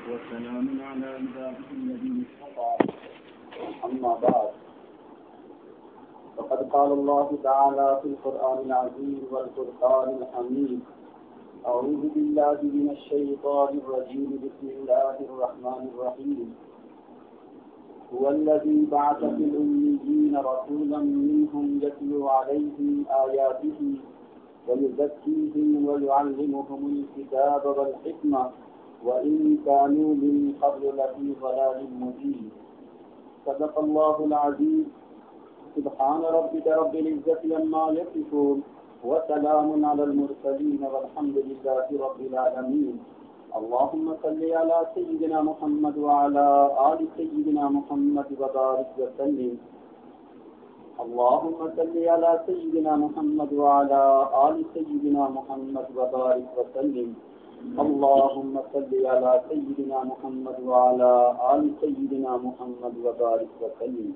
وسلام على عباده الذين اصطفى. أما بعد، فقد قال الله تعالى في القرآن العظيم والفرقان الحميد: أعوذ بالله من الشيطان الرجيم. بسم الله الرحمن الرحيم. هو الذي بعث في الأميين رسولا منهم يتلو عليهم آياته ويزكيهم ويعلمهم الكتاب والحكمة وإن كانوا من قبل لفي ضلال مبين. صدق الله العظيم. سبحان ربك رب العزة عما يصفون وسلام على المرسلين والحمد لله رب العالمين. اللهم صل على سيدنا محمد وعلى آل سيدنا محمد وبارك وسلم. اللهم صل على سيدنا محمد وعلى آل سيدنا محمد وبارك وسلم. اللهم صل على سيدنا محمد وعلى آل سيدنا محمد وبارك وسلم.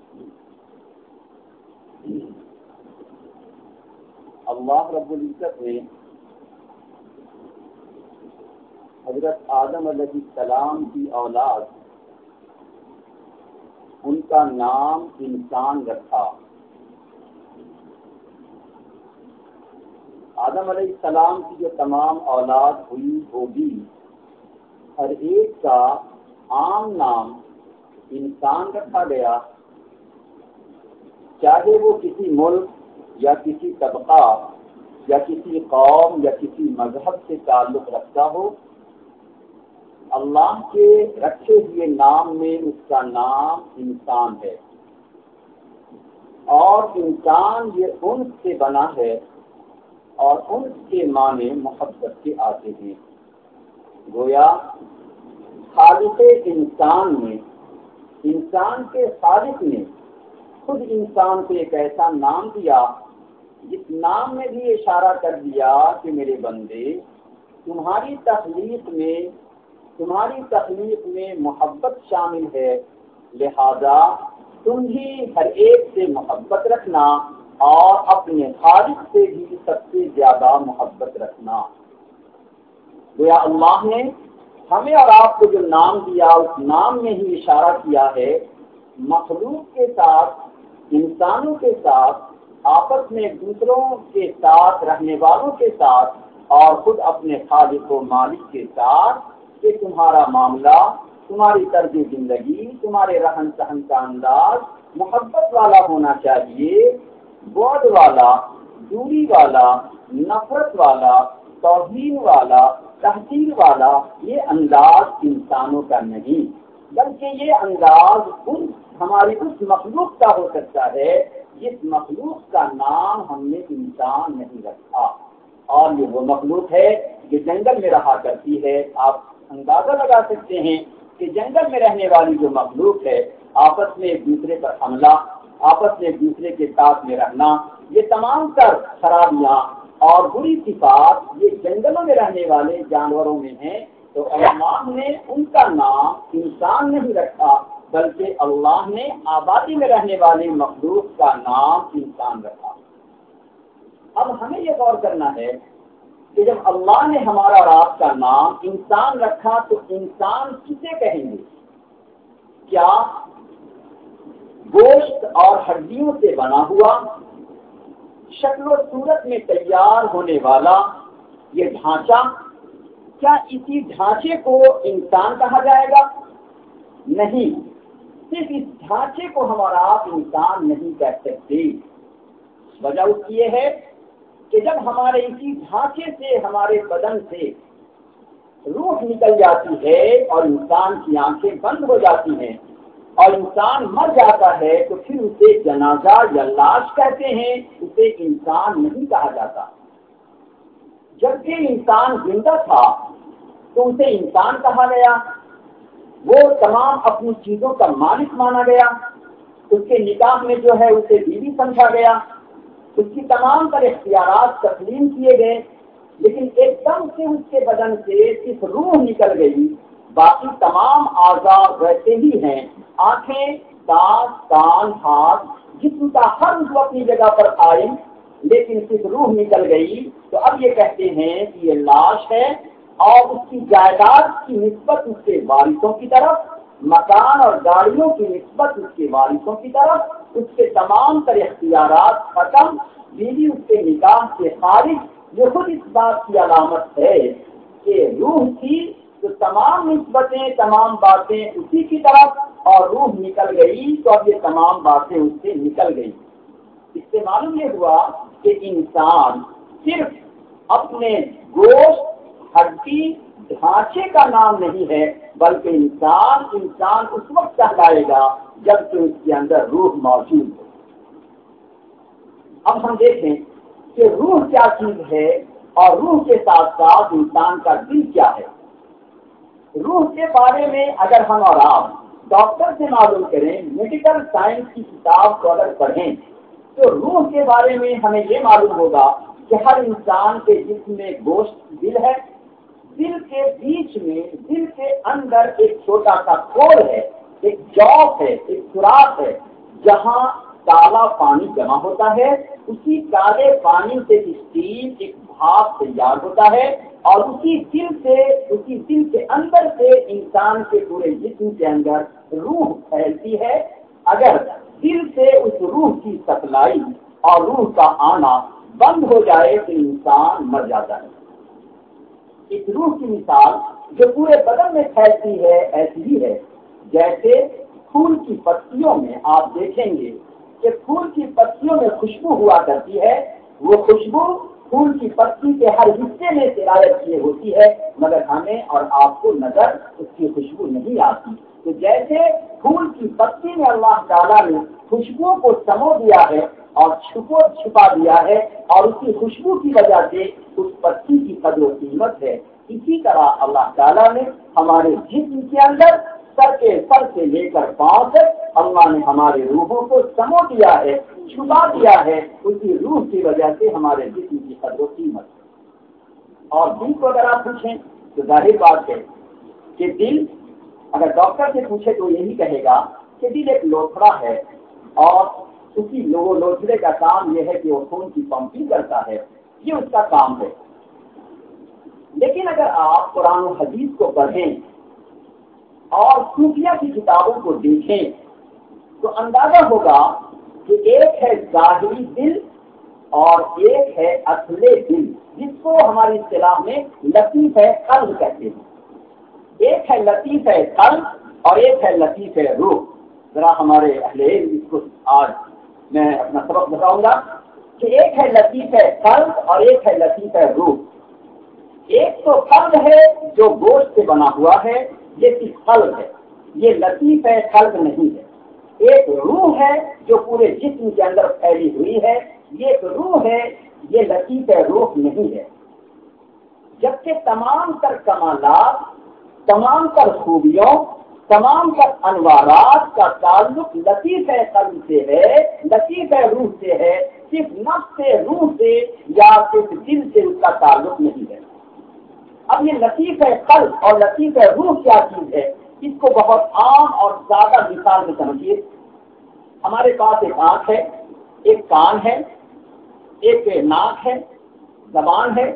اللہ رب العزت نے حضرت آدم علیہ السلام کی اولاد ان کا نام انسان رکھا. آدم علیہ السلام کی جو تمام اولاد ہوئی ہوگی، ہر ایک کا عام نام انسان رکھا گیا، چاہے وہ کسی ملک یا کسی طبقہ یا کسی قوم یا کسی مذہب سے تعلق رکھتا ہو. اللہ کے رکھے ہوئے نام میں اس کا نام انسان ہے، اور انسان یہ انس سے بنا ہے، اور انس کے معنی محبت کے آتے ہیں. گویا خالق انسان نے، انسان کے خالق نے خود انسان کو ایک ایسا نام دیا جس نام میں بھی اشارہ کر دیا کہ میرے بندے، تمہاری تخلیق میں محبت شامل ہے، لہذا تم بھی ہر ایک سے محبت رکھنا اور اپنے خالق سے بھی سب سے زیادہ محبت رکھنا. گویا اللہ نے ہمیں اور آپ کو جو نام دیا اس نام میں ہی اشارہ کیا ہے مخلوق کے ساتھ، انسانوں کے ساتھ، آپس میں ایک دوسروں کے ساتھ، رہنے والوں کے ساتھ، اور خود اپنے خالق و مالک کے ساتھ، کہ تمہارا معاملہ، تمہاری طرز زندگی، تمہارے رہن سہن کا انداز محبت والا ہونا چاہیے، بعد والا، دوری والا، نفرت والا، توہین والا، تحقیر والا یہ انداز انسانوں کا نہیں، بلکہ یہ انداز ہماری اس مخلوق کا ہو سکتا ہے جس مخلوق کا نام ہم نے انسان نہیں رکھا. اور یہ وہ مخلوق ہے جو جنگل میں رہا کرتی ہے. آپ اندازہ لگا سکتے ہیں کہ جنگل میں رہنے والی جو مخلوق ہے، آپس میں ایک دوسرے پر حملہ، آپس میں ایک دوسرے کے ساتھ میں رہنا، یہ تمام تر خرابیاں اور بری صفات یہ جنگلوں میں رہنے والے جانوروں میں ہیں. تو اللہ نے ان کا نام انسان نہیں رکھا، بلکہ اللہ نے آبادی میں رہنے والے مخلوق کا نام انسان رکھا. اب ہمیں یہ غور کرنا ہے کہ جب اللہ نے ہمارا اور آپ کا نام انسان رکھا تو انسان کسے کہیں گے؟ کیا گوشت اور ہڈیوں سے بنا ہوا، شکل و صورت میں تیار ہونے والا یہ ڈھانچہ، کیا اسی ڈھانچے کو انسان کہا جائے گا؟ نہیں، صرف اس ڈھانچے کو ہمارا آپ انسان نہیں کہہ سکتے. وجہ اس کی یہ ہے کہ جب ہمارے اسی ڈھانچے سے، ہمارے بدن سے روح نکل جاتی ہے اور انسان کی آنکھیں بند ہو جاتی ہیں اور انسان مر جاتا ہے تو پھر اسے جنازہ یا لاش کہتے ہیں، اسے انسان نہیں کہا جاتا. جبکہ انسان زندہ تھا تو اسے انسان کہا گیا، وہ تمام اپنی چیزوں کا مالک مانا گیا، اس کے نکاح میں جو ہے اسے بیوی سمجھا گیا، اس کی تمام تر اختیارات تسلیم کیے گئے. لیکن ایک دم سے اس کے بدن سے صرف روح نکل گئی، باقی تمام اعضاء ویسے ہی ہیں، آنکھیں، دانت، کان، ہاتھ، جسم کا ہر عضو اپنی جگہ پر قائم، لیکن صرف روح نکل گئی. تو اب یہ کہتے ہیں کہ یہ لاش ہے اور اس کی جائیداد کی نسبت اس کے وارثوں کی طرف، مکان اور گاڑیوں کی نسبت اس کے وارثوں کی طرف، اس کے تمام تر اختیارات ختم، بیوی اس کے نکاح سے خارج، یہ خود اس بات کی علامت ہے کہ روح کی تو تمام نسبتیں، تمام باتیں اسی کی طرف، اور روح نکل گئی تو اب یہ تمام باتیں اس سے نکل گئی۔ اس سے معلوم یہ ہوا کہ انسان صرف اپنے گوشت، ہڈی، ڈھانچے کا نام نہیں ہے، بلکہ انسان اس وقت کہلائے گا جب کہ اس کے اندر روح موجود ہو۔ اب ہم دیکھیں کہ روح کیا چیز ہے اور روح کے ساتھ ساتھ انسان کا دل کیا ہے۔ روح کے بارے میں اگر ہم اور آپ ڈاکٹر سے معلوم کریں، میڈیکل سائنس کی کتاب کو اگر پڑھیں تو روح کے بارے میں ہمیں یہ معلوم ہوگا کہ ہر انسان کے جسم میں گوشت دل ہے، دل کے بیچ میں، دل کے اندر ایک چھوٹا سا کھول ہے، ایک جوف ہے، ایک سوراخ ہے، جہاں کالا پانی جمع ہوتا ہے، اسی کالے پانی سے اسٹیم ایک بھاپ تیار ہوتا ہے، اور اسی دل کے اندر سے انسان کے پورے جسم کے اندر روح پھیلتی ہے۔ اگر دل سے اس روح کی سپلائی اور روح کا آنا بند ہو جائے تو انسان مر جاتا ہے۔ اس روح کی مثال جو پورے بدن میں پھیلتی ہے ایسی ہی ہے جیسے پھول کی پتیوں میں آپ دیکھیں گے کہ پھول کی پتیوں میں خوشبو ہوا کرتی ہے، وہ خوشبو پھول کی پتی کے ہر حصے میں سرایت کیے ہوتی ہے، مگر ہمیں اور آپ کو نظر اس کی خوشبو نہیں آتی۔ تو جیسے پھول کی پتی میں اللہ تعالیٰ نے خوشبو کو سمو دیا ہے اور چھپا دیا ہے، اور اسی خوشبو کی وجہ سے اس پتی کی قدر و قیمت ہے، اسی طرح اللہ تعالیٰ نے ہمارے جسم کے اندر سر سے لے کر پاؤں تک اللہ نے ہمارے روحوں کو سمو دیا ہے، چھپا دیا ہے، اسی روح کی وجہ سے ہمارے جسم کی قدر و قیمت ہے۔ اور دل کو اگر آپ پوچھیں تو ظاہر بات ہے کہ دل، اگر ڈاکٹر سے پوچھے تو یہی کہے گا کہ دل ایک لوتھڑا ہے، اور اسی لوتھڑے کا کام یہ ہے کہ وہ خون کی پمپنگ کرتا ہے، یہ اس کا کام ہے۔ لیکن اگر آپ قرآن و حدیث کو پڑھیں اور صوفیہ کی کتابوں کو دیکھیں تو اندازہ ہوگا کہ ایک ہے ظاہری دل اور ایک ہے اصل دل، جس کو ہماری اصطلاح میں لطیف قلب کہتے ہیں۔ ایک ہے لطیف قلب اور ایک ہے لطیف روح۔ ذرا ہمارے اہل علم اس کو آج میں اپنا سبق بتاؤں گا کہ ایک ہے لطیف قلب اور ایک ہے لطیف روح۔ ایک تو قلب ہے جو گوشت سے بنا ہوا ہے، یہ صرف قلب ہے، یہ لطیف قلب نہیں ہے۔ ایک روح ہے جو پورے جسم کے اندر پھیلی ہوئی ہے، یہ ایک روح ہے، یہ لطیف روح نہیں ہے۔ جبکہ تمام تر کمالات، تمام تر خوبیوں، تمام تر انوارات کا تعلق لطیف قلب سے ہے، لطیف روح سے ہے، صرف نفس سے، روح سے یا صرف دل سے اس کا تعلق نہیں ہے۔ اب یہ لطیف قلب اور لطیف روح کیا چیز ہے، اس کو بہت عام اور زیادہ مثال میں سمجھیے۔ ہمارے پاس ایک آنکھ ہے، ایک کان ہے، ایک ناک ہے، زبان ہے۔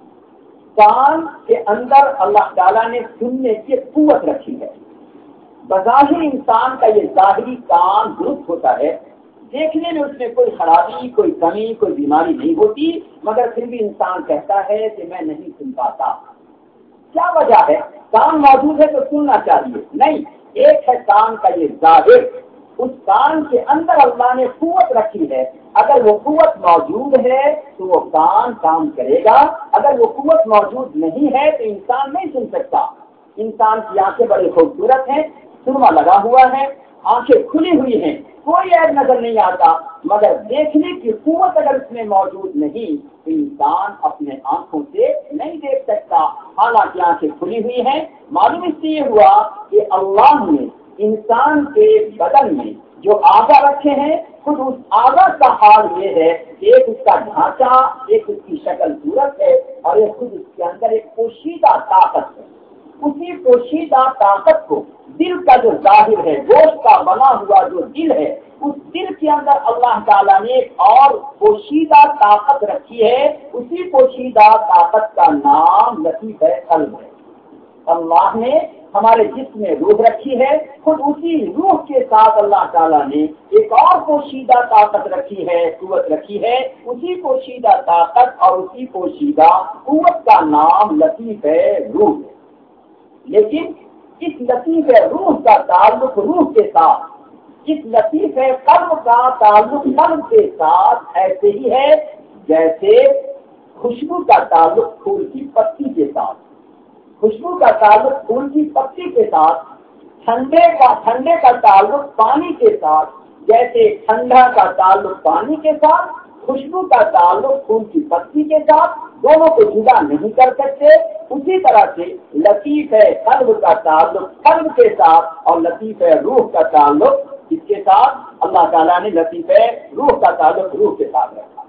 کان کے اندر اللہ تعالیٰ نے سننے کی قوت رکھی ہے۔ بظاہر انسان کا یہ ظاہری کان درست ہوتا ہے، دیکھنے میں اس میں کوئی خرابی، کوئی کمی، کوئی بیماری نہیں ہوتی، مگر پھر بھی انسان کہتا ہے کہ میں نہیں سن پاتا۔ کیا وجہ ہے؟ کان موجود ہے تو سننا چاہیے، نہیں، ایک ہے کان کا یہ ظاہر، اس کان کے اندر اللہ نے قوت رکھی ہے، اگر وہ قوت موجود ہے تو وہ کام کرے گا، اگر وہ قوت موجود نہیں ہے تو انسان نہیں سن سکتا۔ انسان کی آنکھیں بڑی خوبصورت ہیں، سرما لگا ہوا ہے، آنکھیں کھلی ہوئی ہیں، کوئی عیب نظر نہیں آتا، مگر دیکھنے کی قوت اگر اس میں موجود نہیں تو انسان اپنے آنکھوں سے نہیں دیکھ سکتا، حالانکہ آنکھیں کھلی ہوئی ہیں۔ معلوم اس سے یہ ہوا کہ اللہ نے انسان کے بدن میں جو اعضا رکھے ہیں، خود اس اعضا کا حال یہ ہے کہ ایک اس کا ڈھانچہ، ایک اس کی شکل صورت ہے، اور ایک خود اس کے اندر ایک پوشیدہ طاقت ہے۔ اسی پوشیدہ طاقت کو دل کا جو ظاہر ہے، گوشت کا بنا ہوا جو دل ہے، اس دل کے اندر اللہ تعالیٰ نے ایک اور پوشیدہ طاقت رکھی ہے، اسی پوشیدہ طاقت کا نام لطیف قلب ہے۔ اللہ نے ہمارے جسم میں روح رکھی ہے، خود اسی روح کے ساتھ اللہ تعالیٰ نے ایک اور پوشیدہ طاقت رکھی ہے، قوت رکھی ہے، اسی پوشیدہ طاقت اور اسی پوشیدہ قوت کا نام لطیف روح ہے۔ لیکن اس لطیف روح کا تعلق روح کے ساتھ، اس لطیف قلب کا تعلق قلب کے ساتھ ایسے ہی ہے جیسے خوشبو کا تعلق پھول کی پتی کے ساتھ، خوشبو کا تعلق پھول کی پتی کے ساتھ، ٹھنڈے کا تعلق پانی کے ساتھ، جیسے ٹھنڈا کا تعلق پانی کے ساتھ، خوشبو کا تعلق پھول کی پتی کے ساتھ، دونوں کو جدا نہیں کر سکتے، اسی طرح سے لطیف قلب کا تعلق قلب کے ساتھ اور لطیف روح کا تعلق اس کے ساتھ اللہ تعالیٰ نے لطیف روح کا تعلق روح کے ساتھ رکھا۔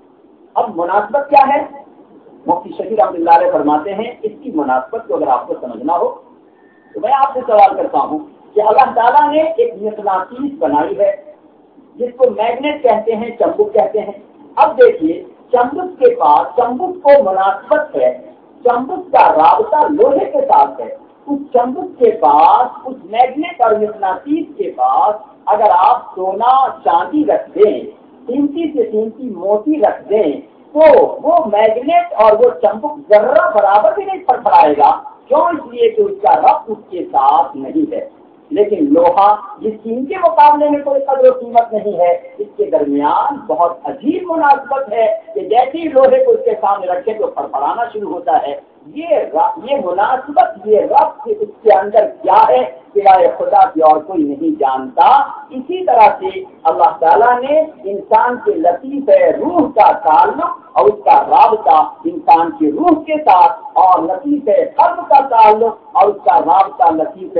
اب مناسبت کیا ہے؟ مفتی شفیع رحمۃ اللہ علیہ فرماتے ہیں اس کی مناسبت کو اگر آپ کو سمجھنا ہو تو میں آپ سے سوال کرتا ہوں کہ اللہ تعالیٰ نے ایک مقناطیس بنائی ہے جس کو میگنیٹ کہتے ہیں، چمبک کہتے ہیں۔ اب دیکھیے چمبک کے پاس، چمبک کو مناسبت ہے، چمبک کا رابطہ لوہے کے ساتھ ہے، اس چمبک کے پاس، اس میگنیٹ اور مقناطیس کے پاس اگر آپ سونا چاندی رکھ دیں، قیمتی سے قیمتی موتی رکھ دیں تو وہ میگنیٹ اور وہ چمبک ذرہ برابر بھی نہیں پھڑپھڑائے گا۔ کیوں؟ اس لیے کہ اس کا ربط اس کے ساتھ نہیں ہے۔ لیکن لوہا جس کی ان کے مقابلے میں کوئی قدر و قیمت نہیں ہے، اس کے درمیان بہت عجیب مناسبت ہے کہ جیسے ہی لوہے کو اس کے سامنے رکھے تو پھڑپڑانا شروع ہوتا ہے۔ یہ مناسبت، یہ ربط اس کے اندر کیا ہے سوائے خدا کی اور کوئی نہیں جانتا۔ اسی طرح سے اللہ تعالیٰ نے انسان کے لطیف روح کا تعلق اور اس کا رابطہ انسان کی روح کے ساتھ اور لطیف قلب کا تعلق اور اس کا رابطہ لطیف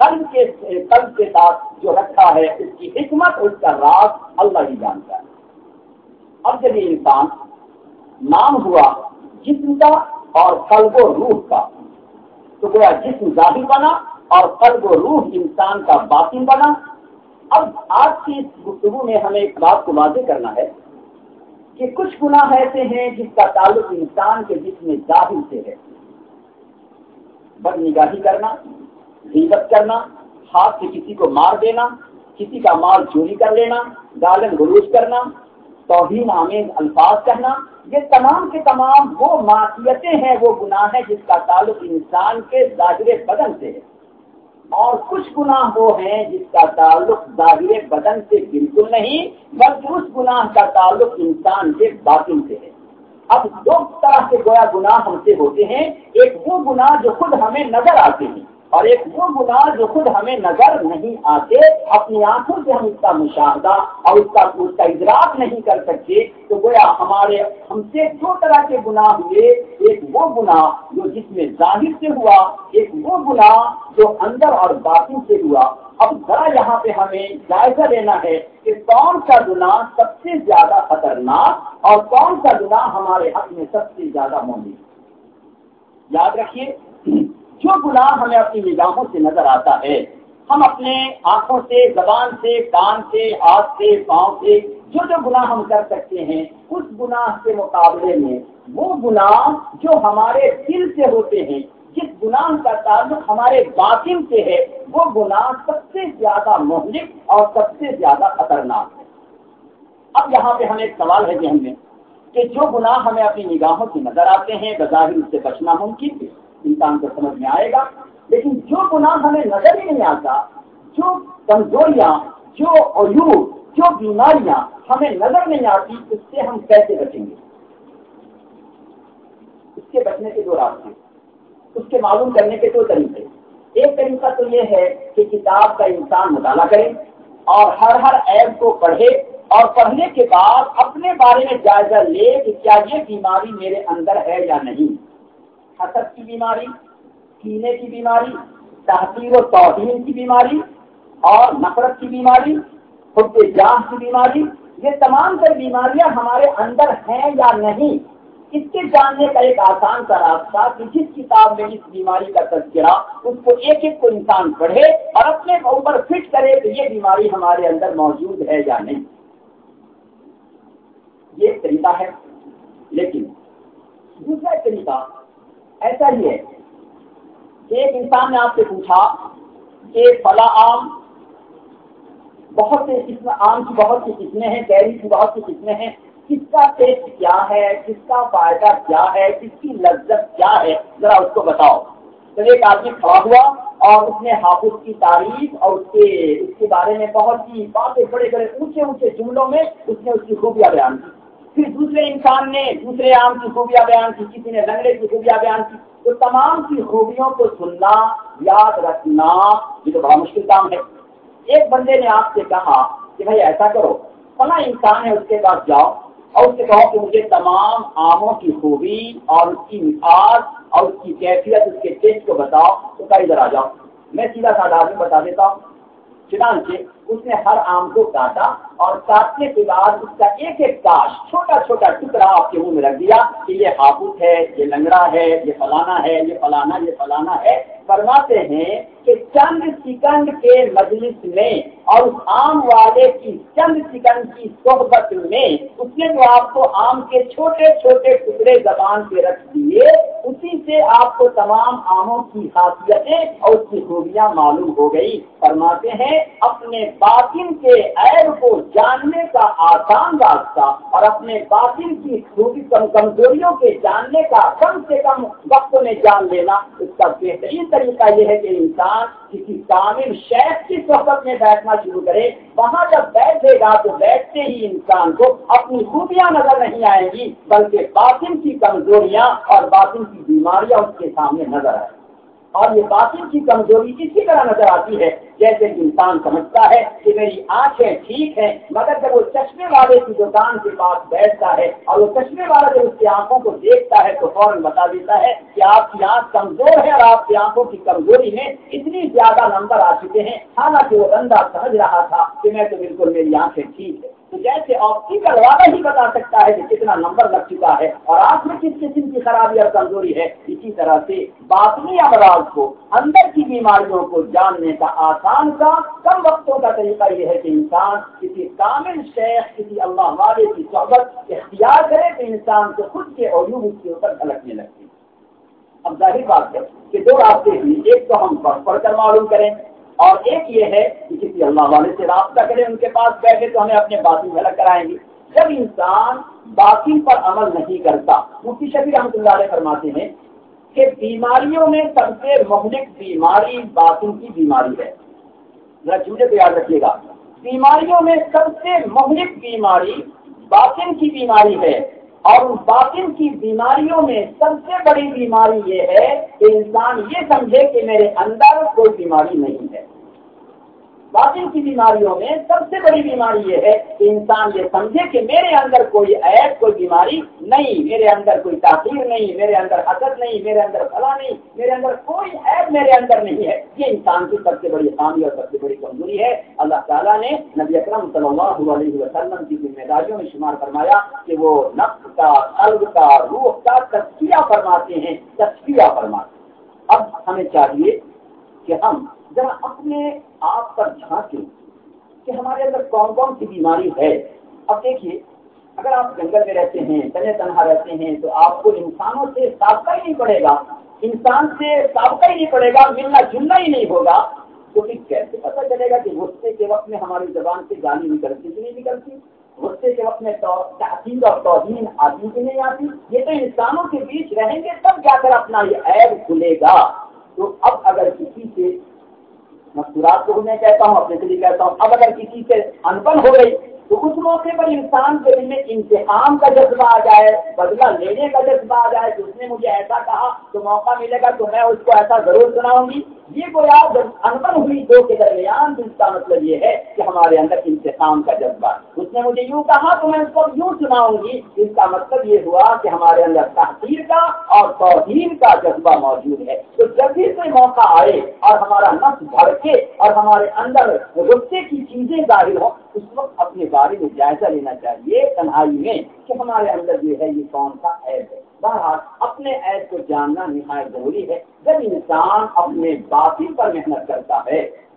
قلب کے ساتھ جو رکھا ہے، اس کی حکمت اور اس کا راز اللہ ہی جانتا ہے۔ اب جب یہ انسان نام ہوا جسم کا اور قلب و روح کا، تو گویا جسم ظاہر بنا اور قلب و روح انسان کا باطن بنا۔ اب آج کی اس گفتگو میں ہمیں ایک بات کو واضح کرنا ہے کہ کچھ گناہ ایسے ہیں جس کا تعلق انسان کے جسم ظاہر سے ہے، بد نگاہی کرنا، غیبت کرنا، ہاتھ سے کسی کو مار دینا، کسی کا مال چوری کر لینا، گالن گلوچ کرنا، توہین آمیز الفاظ کہنا، یہ تمام کے تمام وہ معصیتیں ہیں، وہ گناہ ہیں جس کا تعلق انسان کے ظاہر بدن سے ہے۔ اور کچھ گناہ وہ ہیں جس کا تعلق ظاہر بدن سے بالکل نہیں، بلکہ اس گناہ کا تعلق انسان کے باطن سے ہے۔ اب دو طرح کے گویا گناہ ہم سے ہوتے ہیں، ایک وہ گناہ جو خود ہمیں نظر آتے ہیں اور ایک وہ گناہ جو خود ہمیں نظر نہیں آتے، اپنی آنکھوں سے ہم اس کا مشاہدہ اور اس کا ادراک نہیں کر سکتے۔ تو گویا ہم سے دو طرح کے گناہ ہوئے، ایک وہ گناہ جو جس میں ظاہر سے ہوا، ایک وہ گناہ جو اندر اور باطن سے ہوا۔ اب ذرا یہاں پہ ہمیں جائزہ لینا ہے کہ کون سا گناہ سب سے زیادہ خطرناک اور کون سا گناہ ہمارے حق میں سب سے زیادہ مومن۔ یاد رکھیے، جو گناہ ہمیں اپنی نگاہوں سے نظر آتا ہے، ہم اپنے آنکھوں سے، زبان سے، کان سے، ہاتھ سے، پاؤں سے جو گناہ ہم کر سکتے ہیں، اس گناہ کے مقابلے میں وہ گناہ جو ہمارے دل سے ہوتے ہیں، جس گناہ کا تعلق ہمارے باطن سے ہے، وہ گناہ سب سے زیادہ مہلک اور سب سے زیادہ خطرناک ہے۔ اب یہاں پہ ہمیں ایک سوال ہے ذہن میں کہ جو گناہ ہمیں اپنی نگاہوں سے نظر آتے ہیں، بظاہر اس سے بچنا ممکن ہے، انسان کو سمجھ میں آئے گا، لیکن جو گناہ ہمیں نظر ہی نہیں آتا، جو کمزوریاں، جو عیوب، جو بیماریاں ہمیں نظر نہیں آتی، اس سے ہم کیسے بچیں گے؟ اس کے بچنے کے دو راستے، اس کے معلوم کرنے کے دو طریقے۔ ایک طریقہ تو یہ ہے کہ کتاب کا انسان مطالعہ کرے اور ہر عیب کو پڑھے اور پڑھنے کے بعد اپنے بارے میں جائزہ لے کہ کیا یہ بیماری میرے اندر ہے یا نہیں۔ حسد کی بیماری، کینے کی بیماری، تحقیر و توہین کی بیماری اور نفرت کی بیماری، خود جان کی بیماری، یہ تمام تر بیماریاں ہمارے اندر ہیں یا نہیں، اس کے جاننے کا ایک آسان سا راستہ کہ جس کتاب میں اس بیماری کا تذکرہ اس کو ایک ایک کو انسان پڑھے اور اپنے اوپر فٹ کرے کہ یہ بیماری ہمارے اندر موجود ہے یا نہیں. یہ ایک طریقہ ہے. لیکن دوسرا طریقہ ایسا ہی ہے کہ ایک انسان نے آپ سے پوچھا کہ فلاں آم بہت سے قسم، آم کی بہت سی قسمیں ہیں، کیری کی بہت سی قسمیں ہیں، کس کا ٹیسٹ کیا ہے، کس کا فائدہ کیا ہے، کس کی لذت کیا ہے، ذرا اس کو بتاؤ. تو ایک آدمی کھڑا ہوا اور اس نے حافظ کی تعریف اور اس کے بارے میں بہت سی باتیں بڑے بڑے اونچے جملوں میں اس نے اس کی خوبیاں بیان کی. پھر دوسرے انسان نے دوسرے آم کی خوبیاں بیان کی، کسی نے لنگڑے کی خوبیاں بیان کی. تو تمام کی خوبیوں کو سننا، یاد رکھنا، یہ تو بڑا مشکل کام ہے. ایک بندے نے آپ سے کہا کہ بھائی ایسا کرو، فلاں انسان ہے اس کے پاس جاؤ اور اس سے کہو کہ مجھے تمام آموں کی خوبی اور اس کی مٹھاس اور اس کی کیفیت، اس کے ٹیسٹ کو بتاؤ. تو کہیں ادھر آ جاؤ، میں سیدھا سادہ آدمی بتا دیتا ہوں. چنانچہ اس نے ہر آم کو کاٹا اور کاٹنے کے بعد اس کا ایک ایک کاش چھوٹا چھوٹا ٹکڑا آپ کے منہ میں رکھ دیا کہ یہ ہاپوس ہے، یہ لنگڑا ہے، یہ فلانا ہے، یہ فلانا، یہ فلانا ہے. فرماتے ہیں کہ چند سیکنڈ کے مجلس میں اور اس آم والے کی چند سیکنڈ کی صحبت میں اس نے جو آپ کو آم کے چھوٹے چھوٹے ٹکڑے زبان پہ رکھ دیے، اسی سے آپ کو تمام آموں کی خاصیتیں اور اس کی خوبیاں معلوم ہو گئی. فرماتے ہیں اپنے باطن کے عیب کو جاننے کا آسان راستہ اور اپنے باطن کی خوبی کمزوریوں کے جاننے کا کم سے کم وقت میں جان لینا، اس کا بہترین طریقہ یہ ہے کہ انسان کسی کامل شیخ کی صحبت میں بیٹھنا شروع کرے. وہاں جب بیٹھے گا تو بیٹھتے ہی انسان کو اپنی خوبیاں نظر نہیں آئیں گی، بلکہ باطن کی کمزوریاں اور باطن کی بیماریاں اس کے سامنے نظر آئیں. اور یہ باطن کی کمزوری اسی طرح نظر آتی ہے جیسے انسان سمجھتا ہے کہ میری آنکھیں ٹھیک ہیں، مگر جب وہ چشمے والے کی دکان کے پاس بیٹھتا ہے اور وہ چشمے والا جب اس کی آنکھوں کو دیکھتا ہے تو فوراً بتا دیتا ہے کہ آپ کی آنکھ کمزور ہے اور آپ کی آنکھوں کی کمزوری میں اتنی زیادہ نمبر آ چکے ہیں. حالانکہ وہ بندہ سمجھ رہا تھا کہ میں تو بالکل میری آنکھیں ٹھیک ہے. تو جیسے آپٹیکل والا ہی بتا سکتا ہے کہ کتنا نمبر لگ چکا ہے اور آنکھ میں کس قسم کی خرابی اور کمزوری ہے، اسی طرح سے باطنی امراض کو، اندر کی بیماریوں کو جاننے کا آسان کا کم وقتوں کا طریقہ یہ ہے کہ انسان کسی کامل شیخ، کسی اللہ والے کی صحبت اختیار کرے تو انسان کو خود کے عیوب اس کے اوپر جھلکنے لگتی. اب ظاہر بات ہے کہ دو راستے ہیں، ایک تو ہم پڑھ کر معلوم کریں اور ایک یہ ہے کہ کسی اللہ والے سے رابطہ کریں، ان کے پاس بیٹھے تو ہمیں اپنے باطن جھلک کرائیں گے. جب انسان باطن پر عمل نہیں کرتا، مفتی شفیع رحمۃ اللہ علیہ فرماتے ہیں کہ بیماریوں میں سب سے مہلک بیماری باطن کی بیماری ہے. ذرا چوجے کو یاد رکھیے گا، بیماریوں میں سب سے مہلک بیماری باطن کی بیماری ہے. اور ان باطن کی بیماریوں میں سب سے بڑی بیماری یہ ہے کہ انسان یہ سمجھے کہ میرے اندر کوئی بیماری نہیں ہے. باطن کی بیماریوں میں سب سے بڑی بیماری یہ ہے کہ انسان یہ سمجھے کہ میرے اندر کوئی عیب، کوئی بیماری نہیں، میرے اندر کوئی تاثیر نہیں، میرے اندر حسد نہیں، میرے اندر فلاں نہیں، میرے اندر کوئی عیب میرے اندر نہیں ہے. یہ انسان کی سب سے بڑی خامی اور سب سے بڑی کمزوری ہے. اللہ تعالیٰ نے نبی اکرم صلی اللہ علیہ وسلم کی ذمہ داریوں میں شمار فرمایا کہ وہ نفس کا، قلب کا، روح کا تزکیہ فرماتے ہیں، تزکیہ فرماتے ہیں. اب ہمیں چاہیے کہ ہم ذرا اپنے آپ پر جھانکیں کہ ہمارے اندر کون کون سی بیماری ہے. اب دیکھیے، اگر آپ جنگل میں رہتے ہیں، تنے تنہا رہتے ہیں، تو آپ کو انسانوں سے سابقہ ہی نہیں پڑے گا، انسان سے سابقہ ہی نہیں پڑے گا، ملنا جلنا ہی نہیں ہوگا. تو پھر کیسے پتہ چلے گا کہ غصے کے وقت میں ہماری زبان سے گالی نکلتی کہ نہیں نکلتی، غصے کے وقت میں تحقیر اور توہین آتی کہ نہیں آتی. یہ تو انسانوں کے بیچ رہیں گے تب جا کر اپنا یہ عیب کھلے گا. تو اب اگر کسی سے مستورات کو میں کہتا ہوں، اپنے کے لیے کہتا ہوں، اب اگر کسی سے انبن ہو گئی تو اس موقع پر انسان کے دل میں انتقام کا جذبہ آ جائے، بدلہ لینے کا جذبہ آ جائے کہ اس نے مجھے ایسا کہا تو موقع ملے گا تو میں اس کو ایسا ضرور سناؤں گی. یہ گویا انبن ہوئی دو کے درمیان، جس کا مطلب یہ ہے کہ ہمارے اندر انتقام کا جذبہ. اس نے مجھے یوں کہا تو میں اس کو یوں سناؤں گی. اس کا مطلب یہ ہوا کہ ہمارے اندر تحقیر کا اور توہین کا جذبہ موجود ہے. تو جب بھی کوئی موقع آئے اور ہمارا نفس بھڑکے اور ہمارے اندر غصے کی چیزیں ظاہر ہوں، اس وقت اپنے بارے میں جائزہ لینا چاہیے تنہائی میں کہ ہمارے اندر جو ہے یہ کون سا عیب ہے. بہرحال اپنے عیب کو جاننا نہایت ضروری ہے. جب انسان اپنے باطن پر محنت کرتا ہے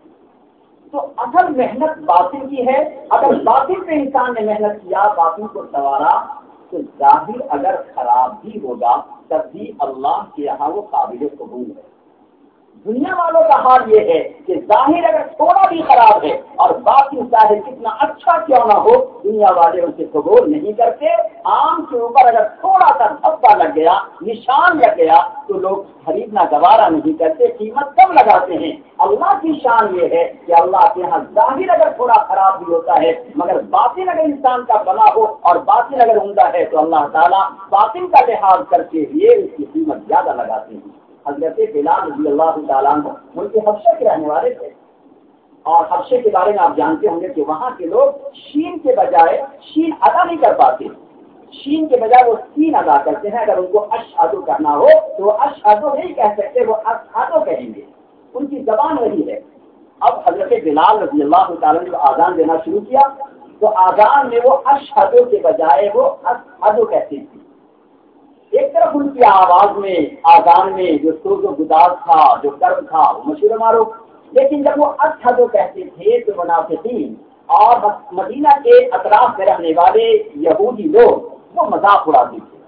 تو اصل محنت باطن کی ہے. اگر باطن پہ انسان نے محنت کیا، باطن کو سنوارا، تو ظاہر اگر خراب بھی ہوگا تب بھی اللہ کے یہاں وہ قابل قبول ہے. دنیا والوں کا حال یہ ہے کہ ظاہر اگر تھوڑا بھی خراب ہے اور باطن چاہے کتنا اچھا کیوں نہ ہو، دنیا والے اسے قبول نہیں کرتے. آم کے اوپر اگر تھوڑا سا دھبا لگ گیا، نشان لگ گیا، تو لوگ خریدنا گوارا نہیں کرتے، قیمت کم لگاتے ہیں. اللہ کی شان یہ ہے کہ اللہ کے یہاں ظاہر اگر تھوڑا خراب بھی ہوتا ہے مگر باطن اگر انسان کا بنا ہو اور باطن اگر عمدہ ہے تو اللہ تعالیٰ باطن کا لحاظ کرتے ہوئے اس کی قیمت زیادہ لگاتے ہیں. حضرت بلال رضی اللہ تعالیٰ عنہ ملک حبشہ کے رہنے والے تھے، اور حبشے کے بارے میں آپ جانتے ہوں گے کہ وہاں کے لوگ شین کے بجائے شین ادا نہیں کر پاتے. شین کے بجائے وہ سین ادا کرتے ہیں. اگر ان کو اشہدو کہنا ہو تو وہ اشہدو نہیں کہہ سکتے، وہ اشہدو کہیں گے. ان کی زبان وہی ہے. اب حضرت بلال رضی اللہ تعالیٰ نے آذان دینا شروع کیا تو آذان میں وہ اشہدو کے بجائے وہ اشہدو کہتے تھے. ایک طرف ان کی آواز میں آذان میں جو سوز و گداز تھا، جو کرب تھا، وہ مشہور معروف. لیکن جب وہ اشہدو کہتے تھے تو منافقین اور مدینہ کے اطراف میں رہنے والے یہودی لوگ وہ مذاق اڑاتے تھے.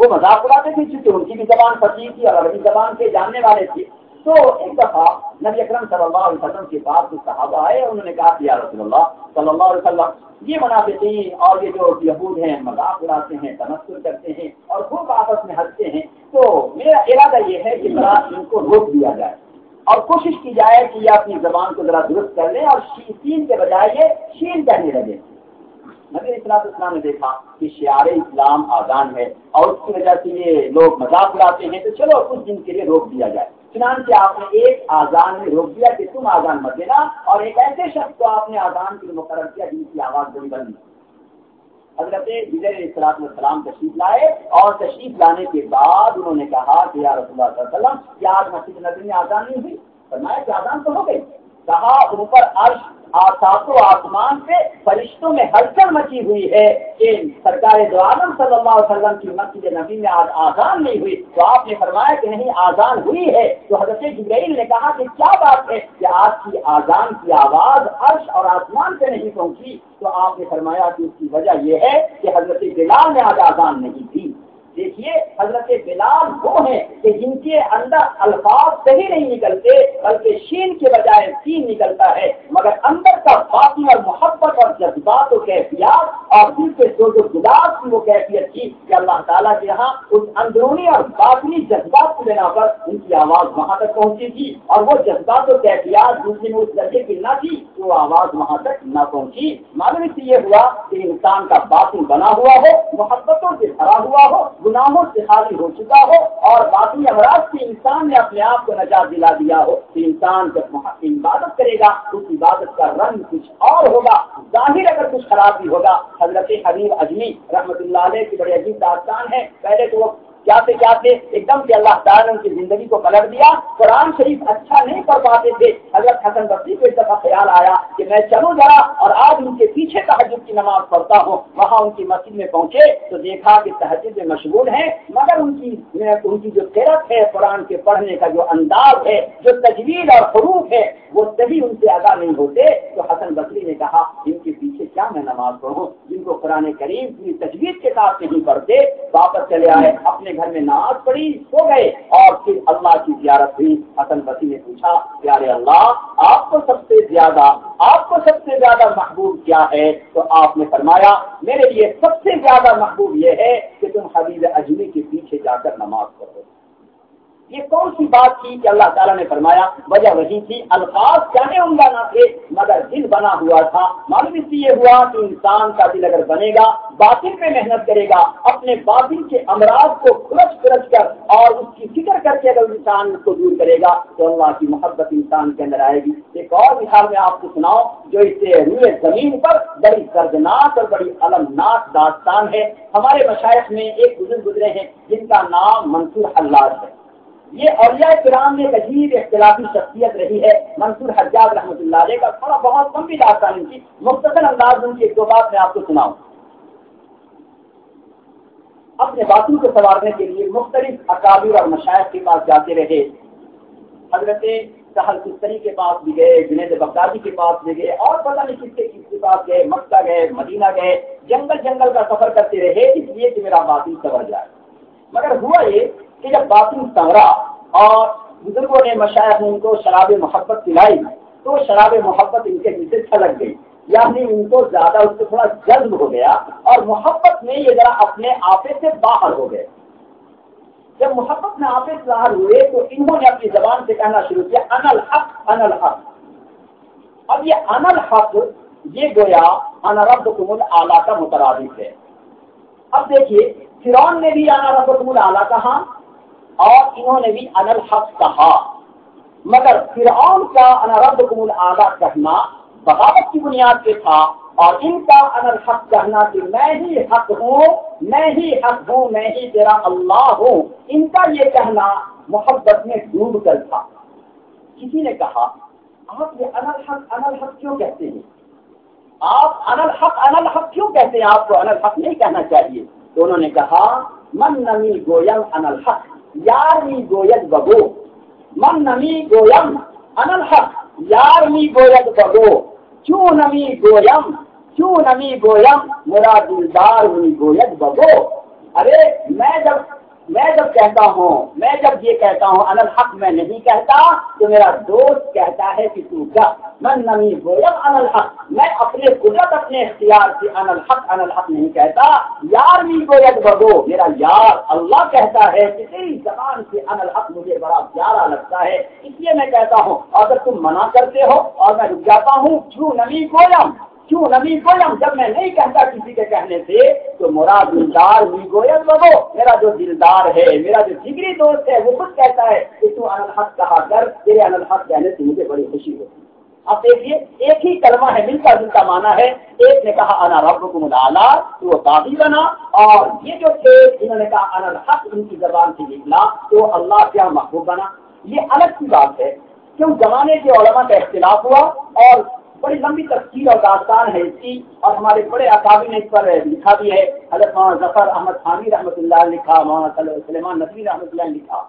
چونکہ ان کی بھی زبان فصیح تھی اور عربی زبان کے جاننے والے تھے. تو ایک دفعہ نبی اکرم صلی اللہ علیہ وسلم کے پاس کچھ صحابہ آئے، انہوں نے کہا کہ یا رسول اللہ صلی اللہ علیہ وسلم، یہ منافقین اور یہ جو یہود ہیں مذاق اڑاتے ہیں، تنقل کرتے ہیں اور خوب آپس میں ہنستے ہیں. تو میرا ارادہ یہ ہے کہ ذرا ان کو روک دیا جائے اور کوشش کی جائے کہ یہ اپنی زبان کو ذرا درست کر لیں اور سین کے بجائے یہ شین کہنے لگے. نبی اسلام نے دیکھا کہ شعار اسلام آذان ہے اور اس کی وجہ سے یہ لوگ مذاق اڑاتے ہیں، تو چلو کچھ دن کے لیے روک دیا جائے. چنانچہ آپ نے ایک آذان میں روک دیا کہ تم آذان مت دینا، اور ایک ایسے شخص کو آپ نے آذان کے لیے مقرر کیا جن کی آواز بڑی بندی. حضرت علیہ السلام تشریف لائے اور تشریف لانے کے بعد انہوں نے کہا کہ یا رسول اللہ صلی اللہ علیہ وسلم، کیا آج مسجد نبوی میں آذان نہیں ہوئی؟ فرمایا کہ آذان تو ہو گئی. کہا اوپر عرش آسات و آسمان سے فرشتوں میں ہلچل مچی ہوئی ہے کہ سرکار دو عالم صلی اللہ علیہ وسلم کی مسجد نبی میں آج آذان نہیں ہوئی. تو آپ نے فرمایا کہ نہیں آذان ہوئی ہے. تو حضرت جبرائیل نے کہا کہ کیا بات ہے کہ آج کی آذان کی آواز عرش اور آسمان سے نہیں پہنچی؟ تو آپ نے فرمایا کہ اس کی وجہ یہ ہے کہ حضرت بلال نے آج آذان نہیں دی. دیکھیے حضرت بلال وہ ہیں کہ جن کے اندر الفاظ صحیح نہیں نکلتے بلکہ شین کے بجائے سین نکلتا ہے، مگر اندر کا باطن اور محبت اور جذبات و کیفیات اور دل کے سوز و گداز کی وہ کیفیت تھی کہ اللہ تعالیٰ کے یہاں اس اندرونی اور باطنی جذبات کی بنا پر ان کی آواز وہاں تک پہنچی تھی، اور وہ جذبات و کیفیات دوسرے میں اس درجے کی نہ تھی تو وہ آواز وہاں تک نہ پہنچی. معلوم سے یہ ہوا کہ انسان کا باطن بنا ہوا ہو، محبتوں سے بھرا ہوا ہو، گناہوں سے خالی ہو چکا ہو اور باقی امراض سے انسان نے اپنے آپ کو نجات دلا دیا ہو، تو انسان جب عبادت کرے گا اس عبادت کا رنگ کچھ اور ہوگا. ظاہر اگر کچھ خراب بھی ہوگا. حضرت حبیب اجمی رحمۃ اللہ علیہ کی بڑی عجیب داستان ہے. پہلے تو وہ کیا تھے ایک دم سے اللہ تعالیٰ نے ان کی زندگی کو پلٹ دیا. قرآن شریف اچھا نہیں پڑھ پاتے تھے. حضرت حسن بصری کو ایک دفعہ خیال آیا کہ میں چلوں ذرا اور آج ان کے پیچھے تہجد کی نماز پڑھتا ہوں. وہاں ان کی مسجد میں پہنچے تو دیکھا کہ تہجد میں مشغول ہیں، مگر ان کی جو قرأت ہے، قرآن کے پڑھنے کا جو انداز ہے، جو تجوید اور حروف ہے، وہ صحیح ان سے ادا نہیں ہوتے. تو حسن بصری نے کہا ان کے پیچھے کیا میں نماز پڑھوں جن کو قرآن کریم کی تجوید کے ساتھ نہیں پڑھتے. واپس چلے آئے، اپنے گھر میں نماز پڑھی، سو گئے اور پھر اللہ کی زیارت ہوئی. حسن بصری نے پوچھا پیارے اللہ آپ کو سب سے زیادہ محبوب کیا ہے؟ تو آپ نے فرمایا میرے لیے سب سے زیادہ محبوب یہ ہے کہ تم حبیب اجمی کے پیچھے جا کر نماز پڑھو. یہ کون سی بات تھی کہ اللہ تعالیٰ نے فرمایا؟ وجہ وہی تھی، الفاظ چاہے عمدہ نہ تھے مگر دل بنا ہوا تھا. معلوم اس سے یہ ہوا کہ انسان کا دل اگر بنے گا، باطن پہ محنت کرے گا، اپنے باطن کے امراض کو کھرچ کر اور اس کی فکر کر کے اگر انسان اس کو دور کرے گا تو اللہ کی محبت انسان کے اندر آئے گی. ایک اور مثال میں آپ کو سناؤں جو اس سے روئے زمین پر بڑی دردناک اور بڑی المناک داستان ہے. ہمارے مشائخ میں ایک بزرگ گزرے ہیں جن کا نام منصور حلاج ہے. یہ اولیاء کرام میں ایک عجیب اختلافی شخصیت رہی ہے. منصور حجاج رحمۃ اللہ علیہ کا تھوڑا بہت لمبی داستان ان کی، مختصر انداز ان کی ایک دو بات میں آپ کو سناؤں. اپنے باطن کو سنوارنے کے لیے مختلف اکابر اور مشائخ کے پاس جاتے رہے. حضرت سہل تستری کے پاس بھی گئے، جنید بغدادی کے پاس بھی گئے، اور پتہ نہیں کس کے پاس گئے، مکہ گئے، مدینہ گئے، جنگل کا سفر کرتے رہے اس لیے کہ میرا باطن سنور جائے. مگر ہوا یہ کہ جب باطن سنورا اور بزرگوں نے مشائخ نے ان کو شراب محبت پلائی تو شراب محبت ان کے دل سے چھلک گئی، یعنی ان کو زیادہ اس سے تھوڑا جذب ہو گیا اور محبت میں یہ ذرا اپنے آپے سے باہر ہو گئے. جب محبت میں آپے سے باہر ہوئے تو انہوں نے اپنی زبان سے کہنا شروع کیا انا الحق انا الحق. اب یہ انا الحق یہ گویا انا ربکم الاعلی کا مترادف ہے. اب دیکھیے فرعون نے بھی انا ربکم الاعلی کہا اور انہوں نے بھی انا الحق کہا، مگر فرعون کا انا ربکم الاعلی کہنا بغاوت کی بنیاد پہ تھا اور ان کا انا الحق کہنا کہ میں ہی حق ہوں، میں ہی حق ہوں، میں ہی تیرا اللہ ہوں، ان کا یہ کہنا محبت میں ڈوب کر تھا. کسی نے کہا آپ یہ انا الحق کیوں کہتے ہیں؟ آپ انا الحق کیوں کہتے ہیں؟ آپ کو انا الحق نہیں کہنا چاہیے. تو انہوں نے کہا من نمی گویم انا الحق یار می گوید بگو، من نمی گویم انا الحق یار می گوید بگو، کیوں نمی گویم مراد دلدار می گوید بگو. ارے میں جب کہتا ہوں، میں جب یہ کہتا ہوں انا الحق میں نہیں کہتا تو میرا دوست کہتا ہے کہ تو کیا من نمی گویم انا الحق، میں اپنے قدرت اپنے اختیار سے انا الحق نہیں کہتا، یار می گوید بگو میرا یار اللہ کہتا ہے کہ تیری زبان سے انا الحق مجھے بڑا پیارا لگتا ہے اس لیے میں کہتا ہوں. اگر تم منع کرتے ہو اور میں رک جاتا ہوں کیوں نمی گویم جب میں نہیں کہتا کسی کے کہنے سے تو مراد دلدار می گوید بگو، میرا جو دلدار ہے، میرا جو جگری دوست ہے وہ خود کہتا ہے کہ تو انا الحق کہا کر، تیرے انا الحق کہنے سے مجھے بڑی خوشی ہوتی. اب دیکھیے ایک ہی کلمہ ہے، ملتا جلتا معنی ہے. ایک نے کہا انا ربکم الاعلی تو وہ باغی بنا، اور یہ جو تھے انہوں نے کہا انا الحق ان کی زبان سے نکلا تو اللہ کیا محبوب بنا. یہ الگ کی بات ہے کیوں زمانے کے علماء کا اختلاف ہوا اور بڑی لمبی تفصیل اور داستان ہے اس کی، اور ہمارے بڑے اکابر نے اس پر لکھا بھی ہے. حضرت مولانا ظفر احمد تھانوی رحمۃ اللہ نے لکھا، مولانا سلیمان ندوی رحمۃ اللہ نے لکھا.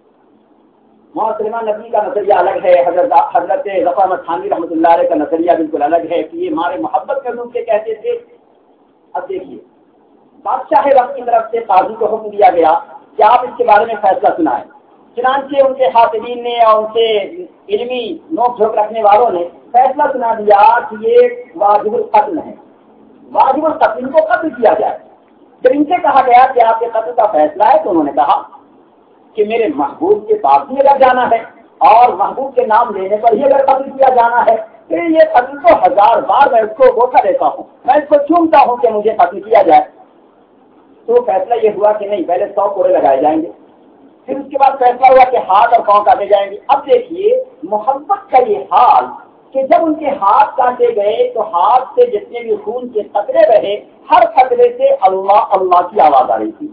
مولانا سلیمان ندوی کا نظریہ الگ ہے، حضرت ظفر احمد تھانوی رحمۃ اللہ علیہ کا نظریہ بالکل الگ ہے کہ یہ ہمارے محبت کے روپ سے کہتے تھے. اب دیکھیے بادشاہ وقت کی طرف سے قاضی کو حکم دیا گیا کہ آپ اس کے بارے میں فیصلہ سنائیں. چنانچہ ان کے خاطبین نے اور ان کے علمی نوک جھوک رکھنے والوں نے فیصلہ سنا دیا کہ یہ واجب القتل ہے، واجب القتل، ان کو قتل کیا جائے. جب ان سے کہا گیا کہ آپ کے قتل کا فیصلہ ہے تو انہوں نے کہا کہ میرے محبوب کے پاس ہی اگر جانا ہے اور محبوب کے نام لینے پر ہی اگر قتل کیا جانا ہے پھر یہ قتل کو 1000 بار میں اس کو گوشہ دیتا ہوں، میں اس کو چومتا ہوں کہ مجھے قتل کیا جائے. تو فیصلہ یہ ہوا کہ نہیں، پہلے 100 کوڑے لگائے جائیں گے، پھر اس کے بعد فیصلہ ہوا کہ ہاتھ اور پاؤں کاٹے جائیں گے. اب دیکھیے محبت کا یہ حال کہ جب ان کے ہاتھ کاٹے گئے تو ہاتھ سے جتنے بھی خون کے قطرے رہے ہر قطرے سے اللہ اللہ کی آواز آ رہی تھی.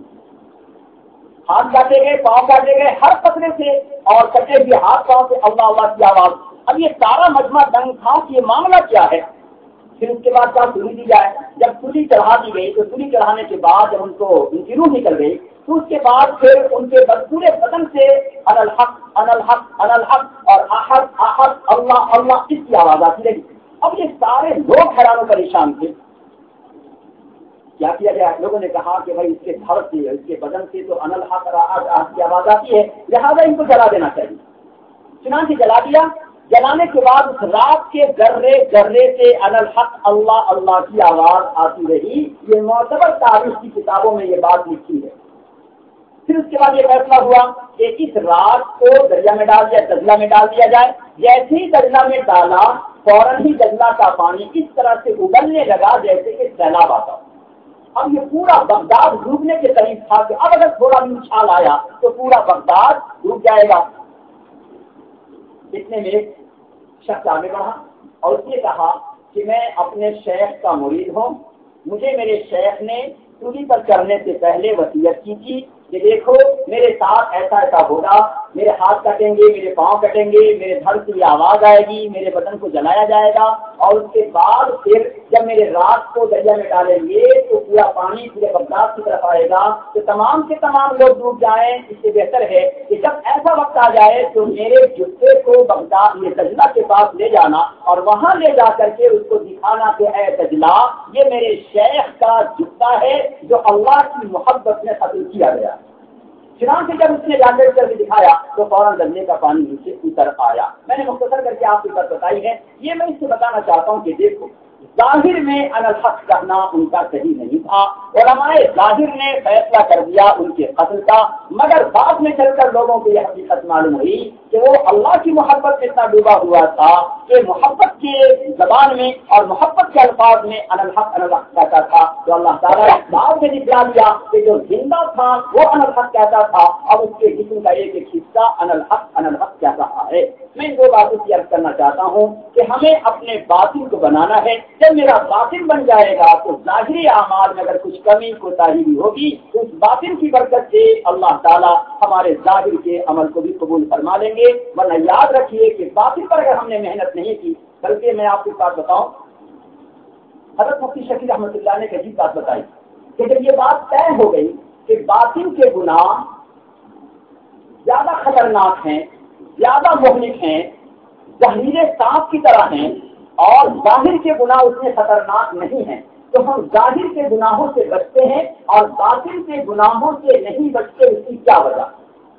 ہاتھ کاٹے گئے، پاؤں کاٹے گئے، ہر قطرے سے اور کٹے ہوئے ہاتھ پاؤں سے اللہ اللہ کی آواز. اب یہ سارا مجمع دنگ تھا کہ یہ معاملہ کیا ہے. پھر اس کے بعد کیا سولی دی جائے. جب سولی چڑھا دی گئی تو سولی چڑھانے کے بعد جب ان کو ان کی روح نکل گئی تو اس کے بعد پھر ان کے پورے بدن سے انا الحق انا الحق انا الحق اور احد احد اللہ اللہ اس کی آواز آتی رہی. اب یہ سارے لوگ حیران و پریشان تھے. کیا کیا گیا؟ لوگوں نے کہا کہ بھائی اس کے دھڑ سے اس کے بدن سے تو انا الحق احد احد کی آواز آتی ہے، لہٰذا ان کو جلا دینا چاہیے. چنانچہ جلا دیا. جلانے کے بعد اس رات کے ذرے سے انا الحق اللہ اللہ کی آواز آتی رہی. یہ معتبر تاریخ کی کتابوں میں یہ بات لکھی ہے. پھر اس کے بعد یہ فیصلہ ہوا کہ اس رات کو دریا میں ڈال دیا، دجلہ میں ڈال دیا جائے. جیسے ہی دجلہ میں ڈالا فوراً ہی دجلہ کا پانی اس طرح سے ابلنے لگا جیسے کہ سیلاب آتا. اب یہ پورا بغداد ڈوبنے کے قریب تھا کہ اب اگر تھوڑا بھی اچھال آیا تو پورا بغداد ڈوب جائے گا. اتنے میں ایک شخص آگے بڑھا اور اس نے کہا کہ میں اپنے شیخ کا مرید ہوں، مجھے میرے شیخ نے سولی پر چڑھنے سے پہلے وصیت کی تھی کہ دیکھو میرے ساتھ ایسا ایسا ہوگا، میرے ہاتھ کٹیں گے، میرے پاؤں کٹیں گے، میرے دھڑ سے آواز آئے گی، میرے بدن کو جلایا جائے گا، اور اس کے بعد پھر جب میرے رات کو دریا میں ڈالیں گے تو پورا پانی پورے بغداد کی طرف آئے گا، تو تمام کے تمام لوگ ڈوب جائیں۔ اس سے بہتر ہے کہ جب ایسا وقت آ جائے تو میرے جوتے کو بغداد میں دجلہ کے پاس لے جانا اور وہاں لے جا کر کے اس کو دکھانا کہ اے دجلہ، یہ میرے شیخ کا جوتا ہے جو اللہ کی محبت میں قتل کیا گیا۔ چنانچہ جب اس نے جا کر کے دکھایا تو فوراً دجلے کا پانی نیچے اتر آیا۔ میں نے مختصر کر کے آپ کی بات بتائی ہے۔ یہ میں اس سے بتانا چاہتا ہوں کہ دیکھو، ظاہر میں الحق کہنا ان کا صحیح نہیں تھا، علماء ظاہر نے فیصلہ کر دیا ان کے قتل کا، مگر بعد میں چل کر لوگوں کو یہ حقیقت معلوم ہوئی کہ وہ اللہ کی محبت میں اتنا ڈوبا ہوا تھا کہ محبت کے زبان میں اور محبت کے الفاظ میں الحق کہتا تھا، تو اللہ تعالیٰ نے بعد میں دکھلا دیا کہ جو زندہ تھا وہ الحق کہتا تھا، اب اس کے جسم کا ایک ایک حصہ الحق کہہ رہا ہے۔ میں ان دو باتوں کی عرض کرنا چاہتا ہوں کہ ہمیں اپنے باطن کو بنانا ہے۔ جب میرا باطن بن جائے گا تو ظاہری اعمال میں اگر کچھ کمی کوتاہی بھی ہوگی تو اس باطن کی برکت سے اللہ تعالیٰ ہمارے ظاہر کے عمل کو بھی قبول فرما لیں گے۔ ورنہ یاد رکھیے کہ باطن پر اگر ہم نے محنت نہیں کی، بلکہ میں آپ کو بات بتاؤں، حضرت مفتی شفیع رحمۃ اللہ نے ایک عجیب بات بتائی کہ جب یہ بات طے ہو گئی کہ باطن کے گناہ زیادہ خطرناک ہیں، زیادہ مہلک ہیں، زہریلے سانپ کی طرح ہیں، اور ظاہر کے گناہ اتنے خطرناک نہیں ہیں، تو ہم ظاہر کے گناہوں سے بچتے ہیں اور باطن کے گناہوں سے نہیں بچتے۔ اس کی کیا وجہ؟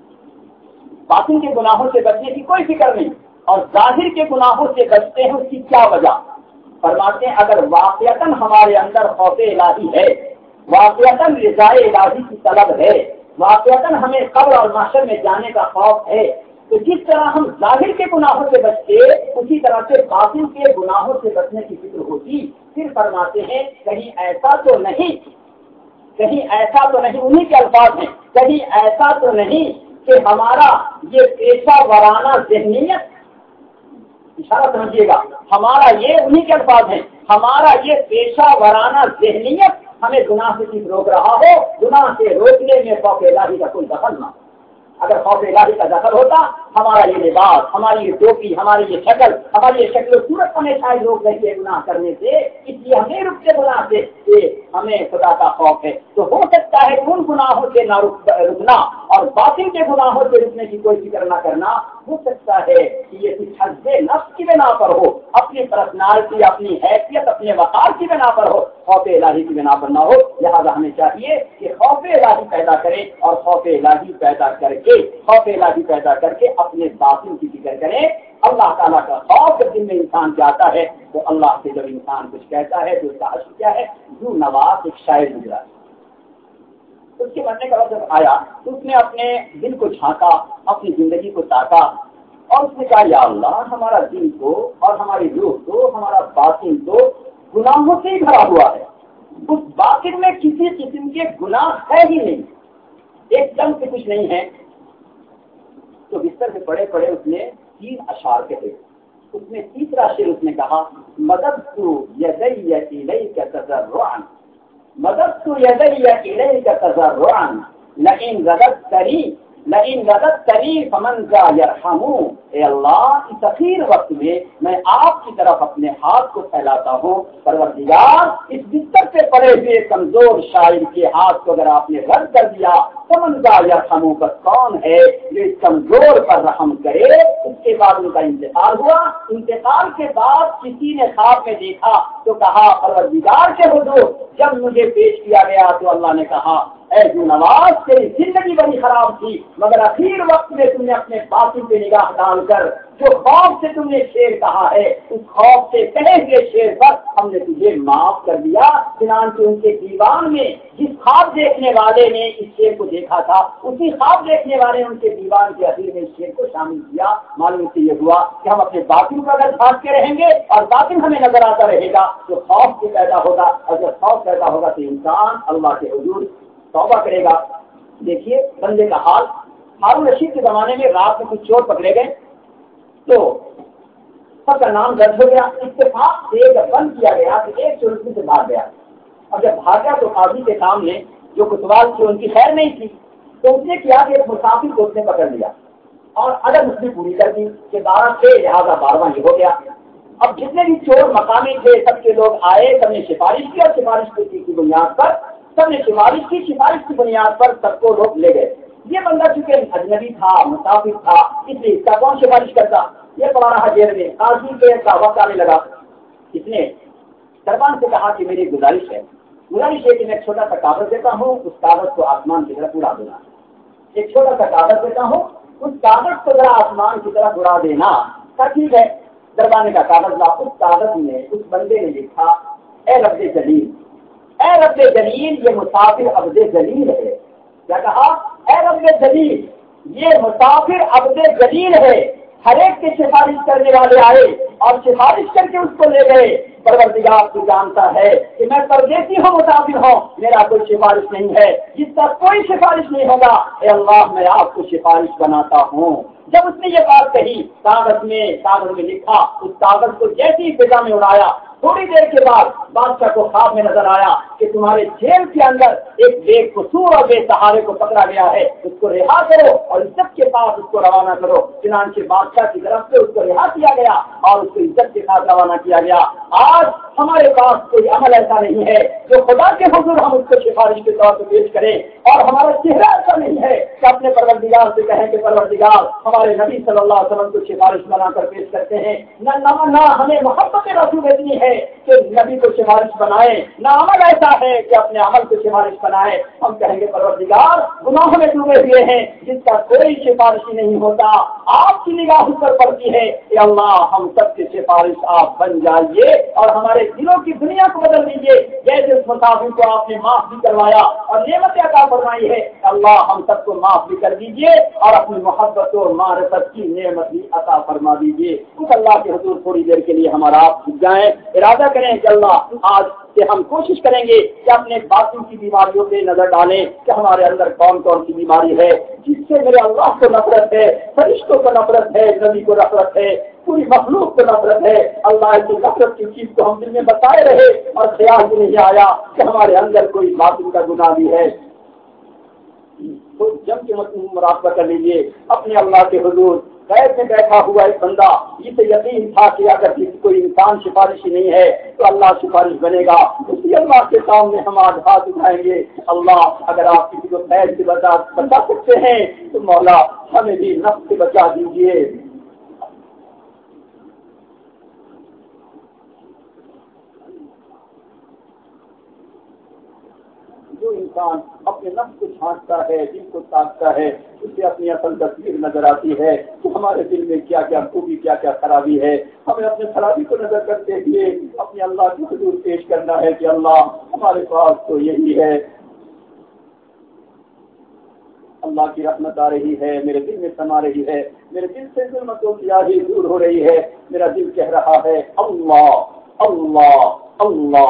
باطن کے گناہوں سے بچنے کی کوئی فکر نہیں اور ظاہر کے گناہوں سے بچتے ہیں، اس کی کیا وجہ؟ فرماتے ہیں اگر واقعتاً ہمارے اندر خوف الہی ہے، واقعتاً رضائے الہی کی طلب ہے، واقعتاً ہمیں قبر اور محشر میں جانے کا خوف ہے، تو جس طرح ہم ظاہر کے گناہوں سے بچتے اسی طرح سے باطن کے گناہوں سے بچنے کی فکر ہوتی۔ پھر فرماتے ہیں کہیں ایسا تو نہیں، انہی کے الفاظ ہیں، کہیں ایسا تو نہیں کہ ہمارا یہ پیشہ ورانہ ذہنیت، اشارہ سمجھیے گا، ہمارا یہ انہی کے الفاظ ہیں، ہمارا یہ پیشہ ورانہ ذہنیت ہمیں گناہ سے صرف روک رہا ہو، گناہ سے روکنے میں خوف الہی کا کوئی دخل نہ ہو۔ اگر خوف الہی کا دخل ہوتا، ہمارا یہ لباس، ہماری یہ ٹوپی، ہماری یہ شکل و صورت ہمیں شاید روک رہی ہے گناہ کرنے سے، اس لیے ہمیں رکتے گناہ سے کہ ہمیں خدا کا خوف ہے۔ تو ہو سکتا ہے ان گناہوں سے نہ رکنا اور باطن کے گناہوں سے رکنے کی کوئی فکر نہ کرنا، ہو سکتا ہے کہ یہ کچھ حد نفس کی بنا پر ہو، اپنی پرسنالٹی، اپنی حیثیت، اپنے وقار کی بنا پر ہو، خوف الہی کی بنا پر نہ ہو۔ لہذا ہمیں چاہیے کہ خوف الہی پیدا کریں اور خوف الہی پیدا کر کے اپنے باطن کی فکر کریں۔ اللہ تعالیٰ کا خوف جب دل میں انسان کے آتا ہے تو اللہ سے جب انسان کچھ کہتا ہے تو اس کا حشر کیا ہے؟ جو نواز ایک شاعر گزرا، اس کے مرنے کا وقت جب آیا تو اس نے اپنے دل کو جھانکا، اپنی زندگی کو تاکا اور اس نے کہا یا اللہ، ہمارا دل تو اور ہماری روح تو، ہمارا باطن تو گناہوں سے ہی بھرا ہوا ہے، اس باطن میں کسی قسم کے گناہ ہے ہی نہیں، ایک دم سے کچھ نہیں ہے۔ تو بستر سے پڑے پڑے اس نے 3 اشعار کہے۔ اس میں تیسرا شعر اس نے کہا مددت یدی الیک تضرعا، مددت یدی الیک تضرعا لئن رددتنی فمن ذا یرحم۔ اے اللہ، اس اخیر وقت میں آپ کی طرف اپنے ہاتھ کو پھیلاتا ہوں، پروردگار اس بستر پہ پڑے ہوئے کمزور شاعر کے ہاتھ کو اگر آپ نے رد کر دیا، فمن ذا یرحم، کا کون ہے جو اس کمزور پر رحم کرے۔ اس کے بعد ان کا انتقال ہوا، انتقال کے بعد کسی نے خواب میں دیکھا تو کہا پروردگار کے حضور جب مجھے پیش کیا گیا تو اللہ نے کہا اے جو نواز، تیری زندگی بڑی خراب تھی مگر اخیر وقت میں تم نے اپنے باطن پہ نگاہ ڈال کر جو خوف سے تم نے شعر کہا ہے، اس خوف سے کہے ہوئے شعر پر ہم نے تجھے معاف کر دیا۔ چنانچہ ان کے دیوان میں جس خواب دیکھنے والے نے اس شعر کو دیکھا تھا، اسی خواب دیکھنے والے نے ان کے دیوان کے اخیر میں اس شعر کو شامل کیا۔ معلوم سے یہ ہوا کہ ہم اپنے باطن کو اگر بھانپتے رہیں گے اور باطن ہمیں نظر آتا رہے گا تو خوف بھی پیدا ہوگا، اور جب خوف پیدا ہوگا تو انسان اللہ کے حضور توبہ کرے گا۔ دیکھیے بندے کا حال، ہارون رشید کے زمانے میں رات میں کچھ چور پکڑے گئے تو سب کا نام درج ہو گیا، اتفاق سے جب بند کیا گیا تو ایک چور سے بھاگ گیا، اور جب بھاگا تو قاضی کے سامنے جو کوتوال تھی ان کی خیر نہیں تھی، تو اس نے کیا کہ ایک مسافر کو اس نے پکڑ لیا اور عدد اس نے پوری کر دی کہ 12 تھے لہٰذا 12واں یہ ہو گیا. اب جتنے بھی چور مقامی تھے سب کے لوگ آئے, سب نے سفارش کی اور سفارش کی بنیاد پر سب نے سفارش کی بنیاد پر سب کو لوگ لے گئے. یہ بندہ چونکہ اجنبی تھا, مسافر تھا, اس لیے اس کا کون سفارش کرتا؟ یہ پڑا رہا جیل میں. قاضی کے وقت آنے لگا. اس نے دربان سے کہا کہ میری گزارش ہے کہ میں ایک چھوٹا سا کاغذ دیتا ہوں, اس کاغذ کو آسمان کی طرف اڑا دینا. ایک چھوٹا سا کاغذ دیتا ہوں, اس کاغذ کو ذرا آسمان کی طرف اڑا دینا. ٹھیک ہے. دربانے کا کاغذ لا. اس کاغذ میں اس بندے نے لکھا اے رب جلیل, اے رب جلیل, یہ مسافر عبد جلیل ہے. کیا کہا؟ اے رب جلیل, یہ مسافر عبد جلیل ہے. ہر ایک کی سفارش کرنے والے آئے اور سفارش کر کے اس کو لے گئے. پروردگار تو جانتا ہے کہ میں پردیسی ہوں, مسافر ہوں, میرا کوئی سفارش نہیں ہے, جس کا کوئی سفارش نہیں ہوگا. اے اللہ, میں آپ کو سفارش بناتا ہوں. جب اس نے یہ بات کہی, کاغذ میں لکھا, اس کاغذ کو جیسی فضا میں اڑایا. تھوڑی دیر کے بعد بادشاہ کو خواب میں نظر آیا کہ تمہارے جیل کے اندر ایک بے قصور اور بے سہارے کو پکڑا گیا ہے, اس کو رہا کرو اور عزت کے پاس اس کو روانہ کرو. چنانچہ بادشاہ کی طرف سے اس کو رہا کیا گیا اور اس کو عزت کے ساتھ روانہ کیا گیا. آج ہمارے پاس کوئی عمل ایسا نہیں ہے جو خدا کے حضور ہم اس کو سفارش کے طور پر پیش کریں, اور ہمارا چہرہ ایسا نہیں ہے کہ اپنے پروردگار سے کہیں کہ پروردگار ہمارے نبی صلی اللہ علیہ وسلم کو سفارش بنا کر پیش کرتے ہیں. نہ ہمیں محبت رسول اتنی ہے کہ نبی کو سفارش بنائے, نہ عمل ایسا ہے کہ اپنے عمل کو سفارش بنائے. ہم کہیں گے پروردگار گناہوں میں ڈوبے ہوئے ہیں جس کا کوئی سفارشی نہیں ہوتا, آپ کی نگاہ اس پر پڑتی ہے. اے اللہ, ہم سب کی سفارش آپ بن جائیے اور ہمارے دلوں کی دنیا کو بدل دیجیے. جیسے اس مسافر کو آپ نے معاف بھی کروایا اور نعمت عطا فرمائی ہے, اللہ ہم سب کو معاف بھی کر دیجیے اور اپنی محبت و معرفت کی نعمت بھی عطا فرما دیجیے. اس اللہ کے حضور تھوڑی دیر کے لیے ہمارا آپ جھک جائیں, ارادہ کریں کہ اللہ آج سے ہم کوشش کریں گے کہ اپنے باطن کی بیماریوں پہ نظر ڈالیں کہ ہمارے اندر کون کون سی بیماری ہے جس سے میرے اللہ کو نفرت ہے, فرشتوں کو نفرت ہے, نبی کو نفرت ہے, پوری مخلوق کو نفرت ہے. اللہ کی نفرت کی چیز کو ہم دل میں بتائے رہے اور خیال بھی نہیں آیا کہ ہمارے اندر کوئی باطن کا گناہ بھی ہے. تو جم کے مراقبہ کر لیجیے اپنے اللہ کے حضور. غیر میں بیٹھا ہوا ایک بندہ, اسے یقین تھا کہ اگر کسی کوئی انسان سفارشی نہیں ہے تو اللہ سفارش بنے گا. اسی اللہ کے سامنے ہم آج ہاتھ اٹھائیں گے, اللہ اگر آپ کسی کو خیر سے بچا سکتے ہیں تو مولا ہمیں بھی نفس سے بچا دیجیے. جو انسان اپنے نفس کو چھانٹتا ہے, دل کو تاکتا ہے, اسے اپنی اصل تصویر نظر آتی ہے تو ہمارے دل میں کیا کیا خوبی کیا کیا خرابی ہے. ہمیں اپنے خرابی کو نظر کرتے ہوئے اپنے اللہ کے حضور پیش کرنا ہے کہ اللہ ہمارے پاس تو یہی ہے. اللہ کی رحمت آ رہی ہے, میرے دل میں سما رہی ہے, میرے دل سے ظلمتوں کی آہی دور ہو رہی ہے. میرا دل کہہ رہا ہے اللہ اللہ اللہ.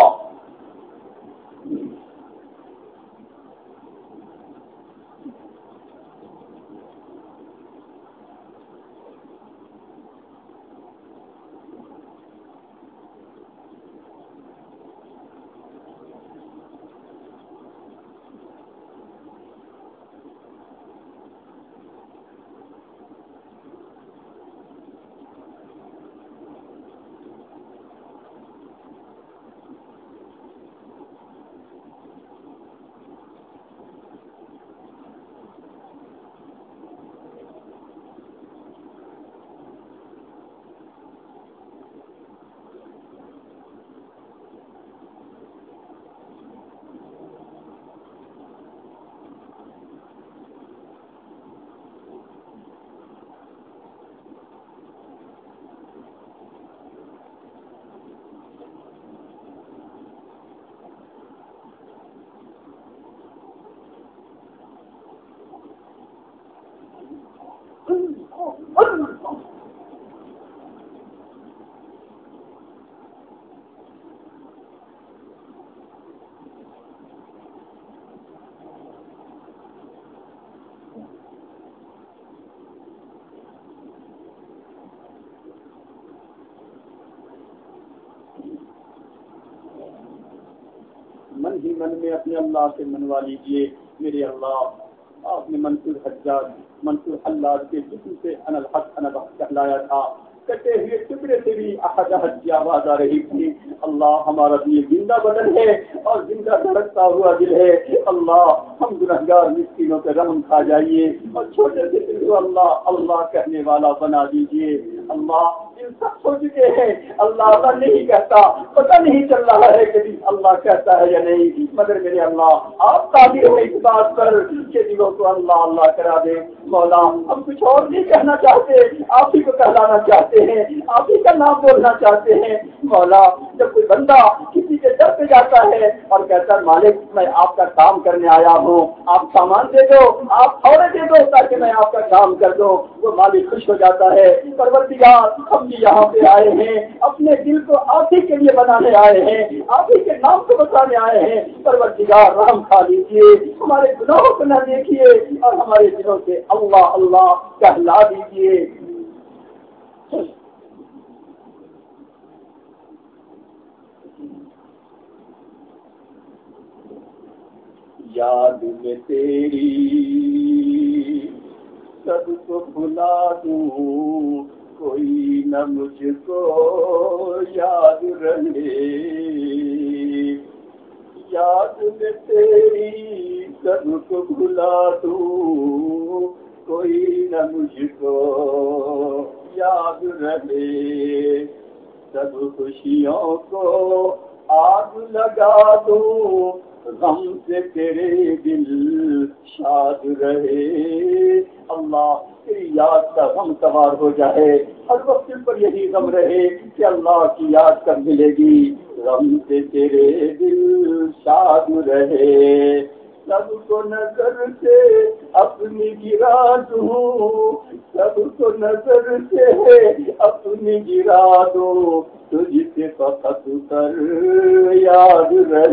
من ہی من میں اپنے اللہ سے منوا لیجیے. میرے اللہ آپ نے منصور حلاج کے جسم سے انا الحق انا الحق کہلایا تھا، کٹے ہوئے ٹکڑے سے بھی احد احد کی آواز آ رہی تھی۔ اللہ ہمارا دل زندہ بدن ہے اور زندہ دھڑکتا ہوا دل ہے۔ اللہ ہم گنہگار مسکینوں پہ رحم کھا جائیے اور چھوٹے سے دل کو اللہ اللہ کہنے والا بنا دیجیے۔ اللہ دل سب سو چکے ہیں، اللہ اللہ نہیں کہتا، پتہ نہیں چل رہا ہے کہ اللہ کہتا ہے یا نہیں، مگر میرے اللہ آپ قادر ہیں اس بات پر کہ دلوں کو اللہ اللہ کرا دے۔ مولا ہم کچھ اور نہیں کہنا چاہتے، آپ ہی کو کہلانا چاہتے ہیں، آپ ہی کا نام بولنا چاہتے ہیں۔ مولا جب کوئی بندہ کسی کے در پہ جاتا ہے اور کہتا ہے مالک میں آپ کا کام کرنے آیا ہوں، آپ سامان دے دو، آپ تھوڑے دے دو تاکہ میں آپ کا کام کر دوں، وہ مالک خوش ہو جاتا ہے۔ پروردگار ہم بھی یہاں پہ آئے ہیں، اپنے دل کو آپ ہی کے لیے بنانے آئے ہیں، آپ ہی کے نام کو بتانے آئے ہیں۔ پروردگار رحم کھا لیجیے، ہمارے گناہوں کو نہ دیکھیے اور ہمارے دلوں سے اللہ اللہ کہلا دیجیے۔ یاد میں تیری سب کو بھلا دوں، کوئی نہ مجھ کو یاد رہے۔ یاد میں تیری سب کو بھلا دوں، کوئی نہ مجھ کو یاد رہے۔ سب خوشیوں کو آگ لگا دوں، غم سے تیرے دل شاد رہے۔ اللہ تیری یاد کا غم سوار ہو جائے، ہر وقت پر یہی غم رہے کہ اللہ کی یاد کب ملے گی۔ غم سے تیرے دل شاد رہے، سب کو نظر سے اپنی گرا دوں، سب کو نظر سے اپنی گرا دوں، تجھ سے فقط کر یاد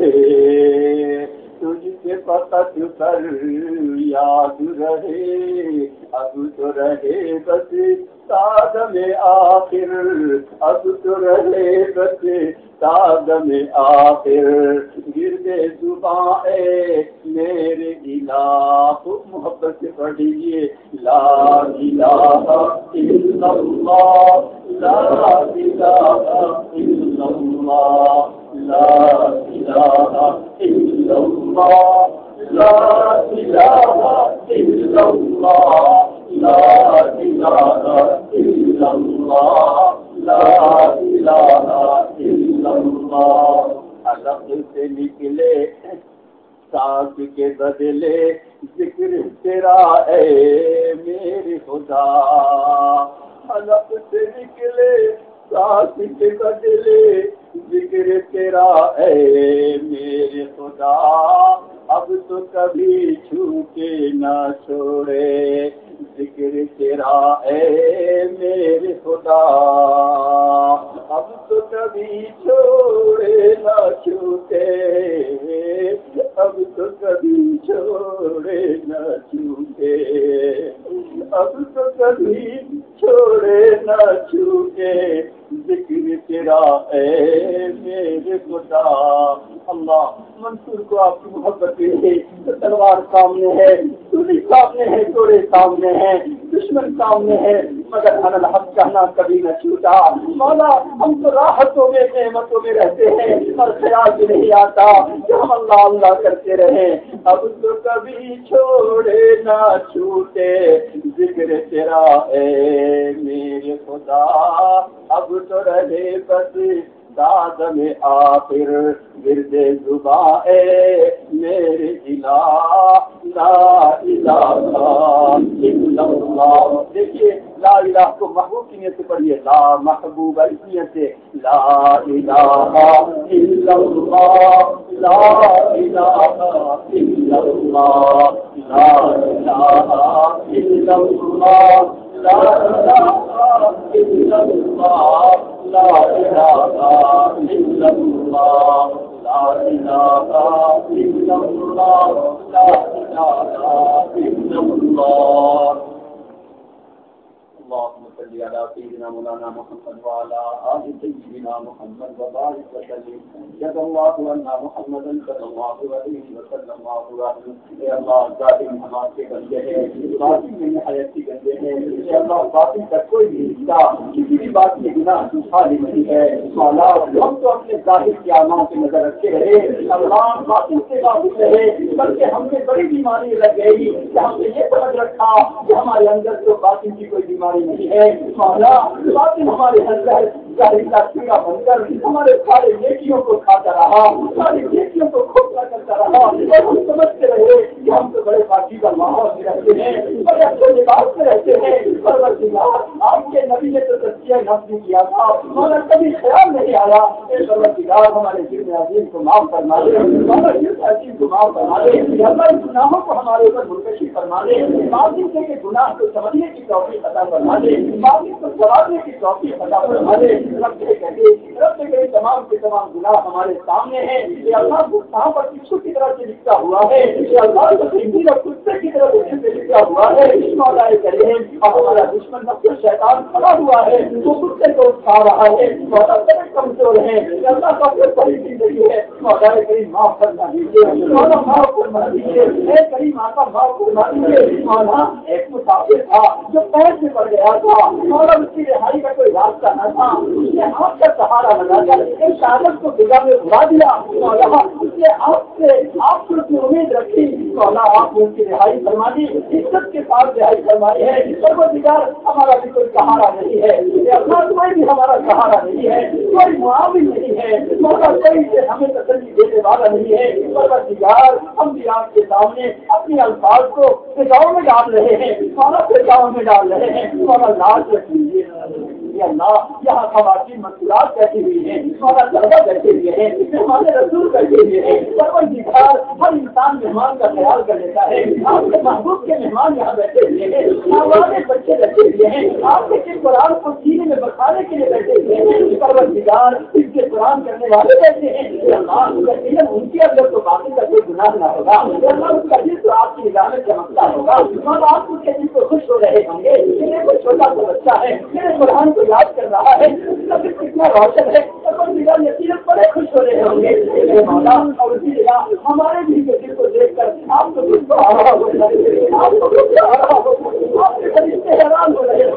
رہے، تجھ سے فقط کر یاد رہے۔ اب تو رہے بس سادم آخر، اب تو رہے بس سادم آخر، گردے زباں اے میرے الہ۔ محبت سے پڑھیے لا الہ الا اللہ، لا الہ الا اللہ، لا الہ الا اللہ، لا الہ الا اللہ، لا الہ الا اللہ، لا الہ الا اللہ۔ حلق سے نکلے سانس کے بدلے ذکر تیرا اے میرے خدا، حلق سے نکلے سانس کے بدلے ذکر تیرا اے میرے خدا۔ اب تو کبھی چھو کے نہ چھوڑے ذکر تیرا اے میرے خدا، اب تو کبھی چھوڑے نہ چھوٹے، اب تو کبھی چھوڑے نہ چھوٹے، اب تو کبھی چھوڑے نہ چھوٹے ذکر تیرا اے میرے خدا۔ اللہ منصور کو آپ کی محبت ہے، تلوار سامنے ہے، سولی سامنے ہے، گھوڑے سامنے ہیں، دشمن سامنے ہے، مگر انا الحق کہنا کبھی نہ چھوٹا۔ مولا ہم تو راحتوں میں نعمتوں میں رہتے ہیں اور خیال بھی نہیں آتا کہ ہم اللہ اللہ کرتے رہیں۔ اب تو کبھی چھوڑے نہ چھوٹے ذکر تیرا اے میرے خدا، اب تو رہے بس داد میں آخر ورد زباں اے میرے الہ، لا الہ الا اللہ۔ دیکھیے لا الہ کو محبوب کی نیت سے پڑھیے، لا محبوب اس نیت سے، لا الہ الا اللہ، لا الہ الا اللہ، لا الہ الا اللہ، لا الہ الا اللہ، لا الہ الا اللہ، لا الہ الا اللہ، لا الہ الا اللہ۔ اللهم صل علی سیدنا مولانا محمد وعلی آل سیدنا محمد وبارک وسلم جزا اللہ عنا محمد صلی اللہ علیہ وسلم اے اللہ ذاتی نماز کے بندے ہیں باطن میں نہایت کی بندے ہیں اے اللہ باطن کا کوئی بھی حصہ کسی بھی بات میں گناہ خالی نہیں ہے مولا ہم تو اپنے ظاہر کے اعمال کی نظر رکھتے رہے اللہ باطن سے غافل رہے بلکہ ہم نے بڑی بیماری لگ گئی کہ ہم نے یہ سمجھ رکھا کہ ہمارے اندر تو باطن کی کوئی بیماری نہیں ہے مولا باطن ہمارے اندر ظاہر کا کیڑا بن کر ہمارے سارے نیکیوں کو کھاتا رہا ساری نیکیوں کو کھوکھلا کرتا رہا اور ہم سمجھتے رہے کہ ہم تو بڑے پاکی کا ماحول میں رہتے ہیں بڑے اچھے لباس میں رہتے ہیں پروردگار آپ کے نبی نے تو تزکیہ نفس بھی کیا تھا مگر کبھی خیال نہیں آیا اے پروردگار ہمارے جرم عظیم کو معاف فرما دے ہمارے جرم عظیم کو معاف فرما دے ہمارے گناہوں کو ہمارے اوپر منتشر فرما دے معافی سے کہ گناہ کو سمجھنے کی توفیق عطا فرما دے معافی کو سوارنے کی توفیق عطا فرما دے رب کے تمام کے تمام گناہ ہمارے سامنے ہیں یہ اللہ کو کہاں پر کسو کی طرح سے لکھا ہوا ہے یہ اللہ کو کتے کی طرح سے لکھا ہوا ہے مولا کریم اور ہمارا دشمن نفس شیطان کھڑا ہوا ہے وہ کتے کو کھا رہا ہے مولا بڑے کمزور ہیں یہ اللہ کا کوئی بڑی زندگی ہے مولا کریم معاف فرما دیجیے مولا معاف فرما دیجیے اے کریم آقا معاف فرما دیجیے مولا ایک مسافر تھا جو پیر سے پڑ گیا تھا مولا اس کی رہائی کا کوئی راستہ نہ تھا اس نے آپ کا سہارا لگا کر ایک شہادت کو فضا میں اڑا دیا مولا اس نے آپ سے آپ کی امید رکھی مولا آپ نے ان کی رہائی فرما دی عزت کے ساتھ رہائی فرمائی ہے پروردگار ہمارا بھی کوئی سہارا نہیں ہے اللہ کوئی بھی ہمارا سہارا نہیں ہے کوئی معاون نہیں ہے مولا کوئی سے ہمیں تسلی دینے والا نہیں ہے پروردگار ہم بھی آپ کے سامنے اپنے الفاظ کو فضاؤں میں ڈال رہے ہیں مولا فضاؤں میں ڈال رہے ہیں مولا لاج رکھ لیجیے اللہ یہاں خواتین مسئولات بیٹھی ہوئی ہیں مولا طلبا بیٹھے ہوئے ہیں ہمارے رسول بیٹھے ہوئے ہیں پروردگار ہر انسان مہمان کا خیال کر لیتا ہے آپ کے محبوب کے مہمان یہاں بیٹھے ہوئے ہیں ہمارے بچے بیٹھے ہوئے ہیں آپ کے قرآن کو سینے میں بکھانے کے لیے بیٹھے ہوئے ہیں پروردگار اس کے قرآن کرنے والے بیٹھے ہیں اللہ ان کے اندر تو باقی کا کوئی گناہ نہ ہوگا اللہ اس کا دل تو آپ کی نگاہ میں چمکتا ہوگا اور آپ اس کے دل کو خوش ہو رہے ہوں گے میرے کوئی چھوٹا سا بچہ ہے میرے قرآن کو یاد کر رہا ہے اس کا دل کتنا روشن ہے یقیناً بڑے خوش ہو رہے ہوں گے مولا اور اسی طرح ہمارے بھی دل کو دیکھ کر آپ کو دل کو آ رہا ہو آپ کو آپ کے طریقے حیران ہو رہے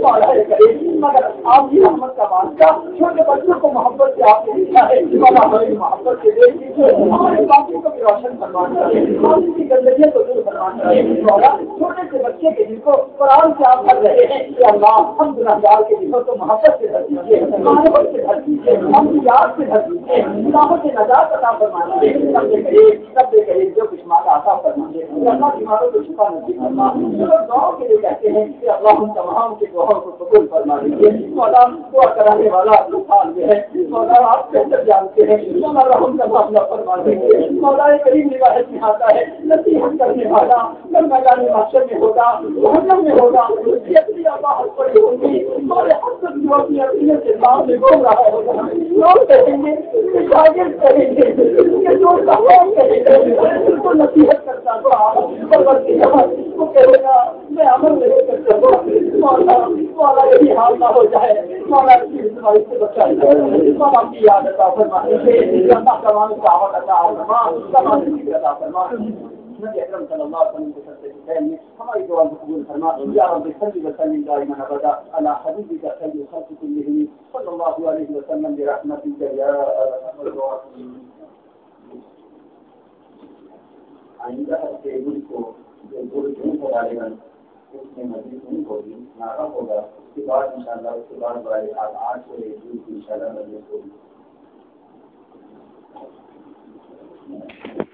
ہوں مگر آپ کی رحمت کا واسطہ چھوٹے بچوں کو محبت سے آپ نے لکھا ہے ہماری محبت سے دیکھ لیجیے ہمارے باقی کو بھی روشن کروانا ہے ہم کی گندگیوں کو دور کروانا ہے مولا چھوٹے سے بچے کے دل کو قرآن سے آپ کر رہے ہیں کہ اللہ ہم گناہگار کے دلوں کو محبت سے بھر دیجیے محبت سے بھر دیجیے ہم یاد سے بھر دیجیے گناہوں سے نجات عطا فرما دیجیے سب سے قریب جو کچھ مانگا عطا فرما دیجیے اللہ بیماروں کو شفا نصیب فرما جو لوگ دعاؤں کے لیے کہتے ہیں کہ اللہ ہم تمام کے دعاؤں کو قبول فرما دیجیے مولا دعا کرانے والا حال میں ہے مولا آپ بہتر جانتے ہیں مولا رحم کا معاملہ فرما دیجیے مولا کریم روایت میں آتا ہے نصیحت کرنے والا جب میدان محشر میں ہوگا جہنم میں ہوگا اپنی آباد پڑی ہوگی ہمارے حسن جو اپنی عقیدت کے سامنے گھوم رہا ہوگا لوگ کہیں گے شاگرد کہیں گے کہ جو تمام کہیں گے ان کو نصیحت کرتا تھا پروردگار کو کہے گا میں عمل نہیں کر سکوں مولا یہی حال نہ ہو جائے مولا کی بیماری سے بچائے مولا کی یاد عطا فرما دیجیے اللہ تمام دعوت عطا فرما تمام عطا فرما نبی اکرم صلی اللہ علیہ وسلم کے سب سے ہماری دعا کو قبول فرما یا رب صلی وسلم دائما ابدا علی حبیبک خیر الخلق کلهم صلی اللہ علیہ وسلم برحمتک یا ارحم الراحمین. آئندہ ہفتے کو جو گرو کو ڈالے گا اس میں مزید نہیں ہوگی نعرہ ہوگا اس کے بعد انشاءاللہ اس کے بعد والے 8 سے انشاءاللہ مجلس ہوگی.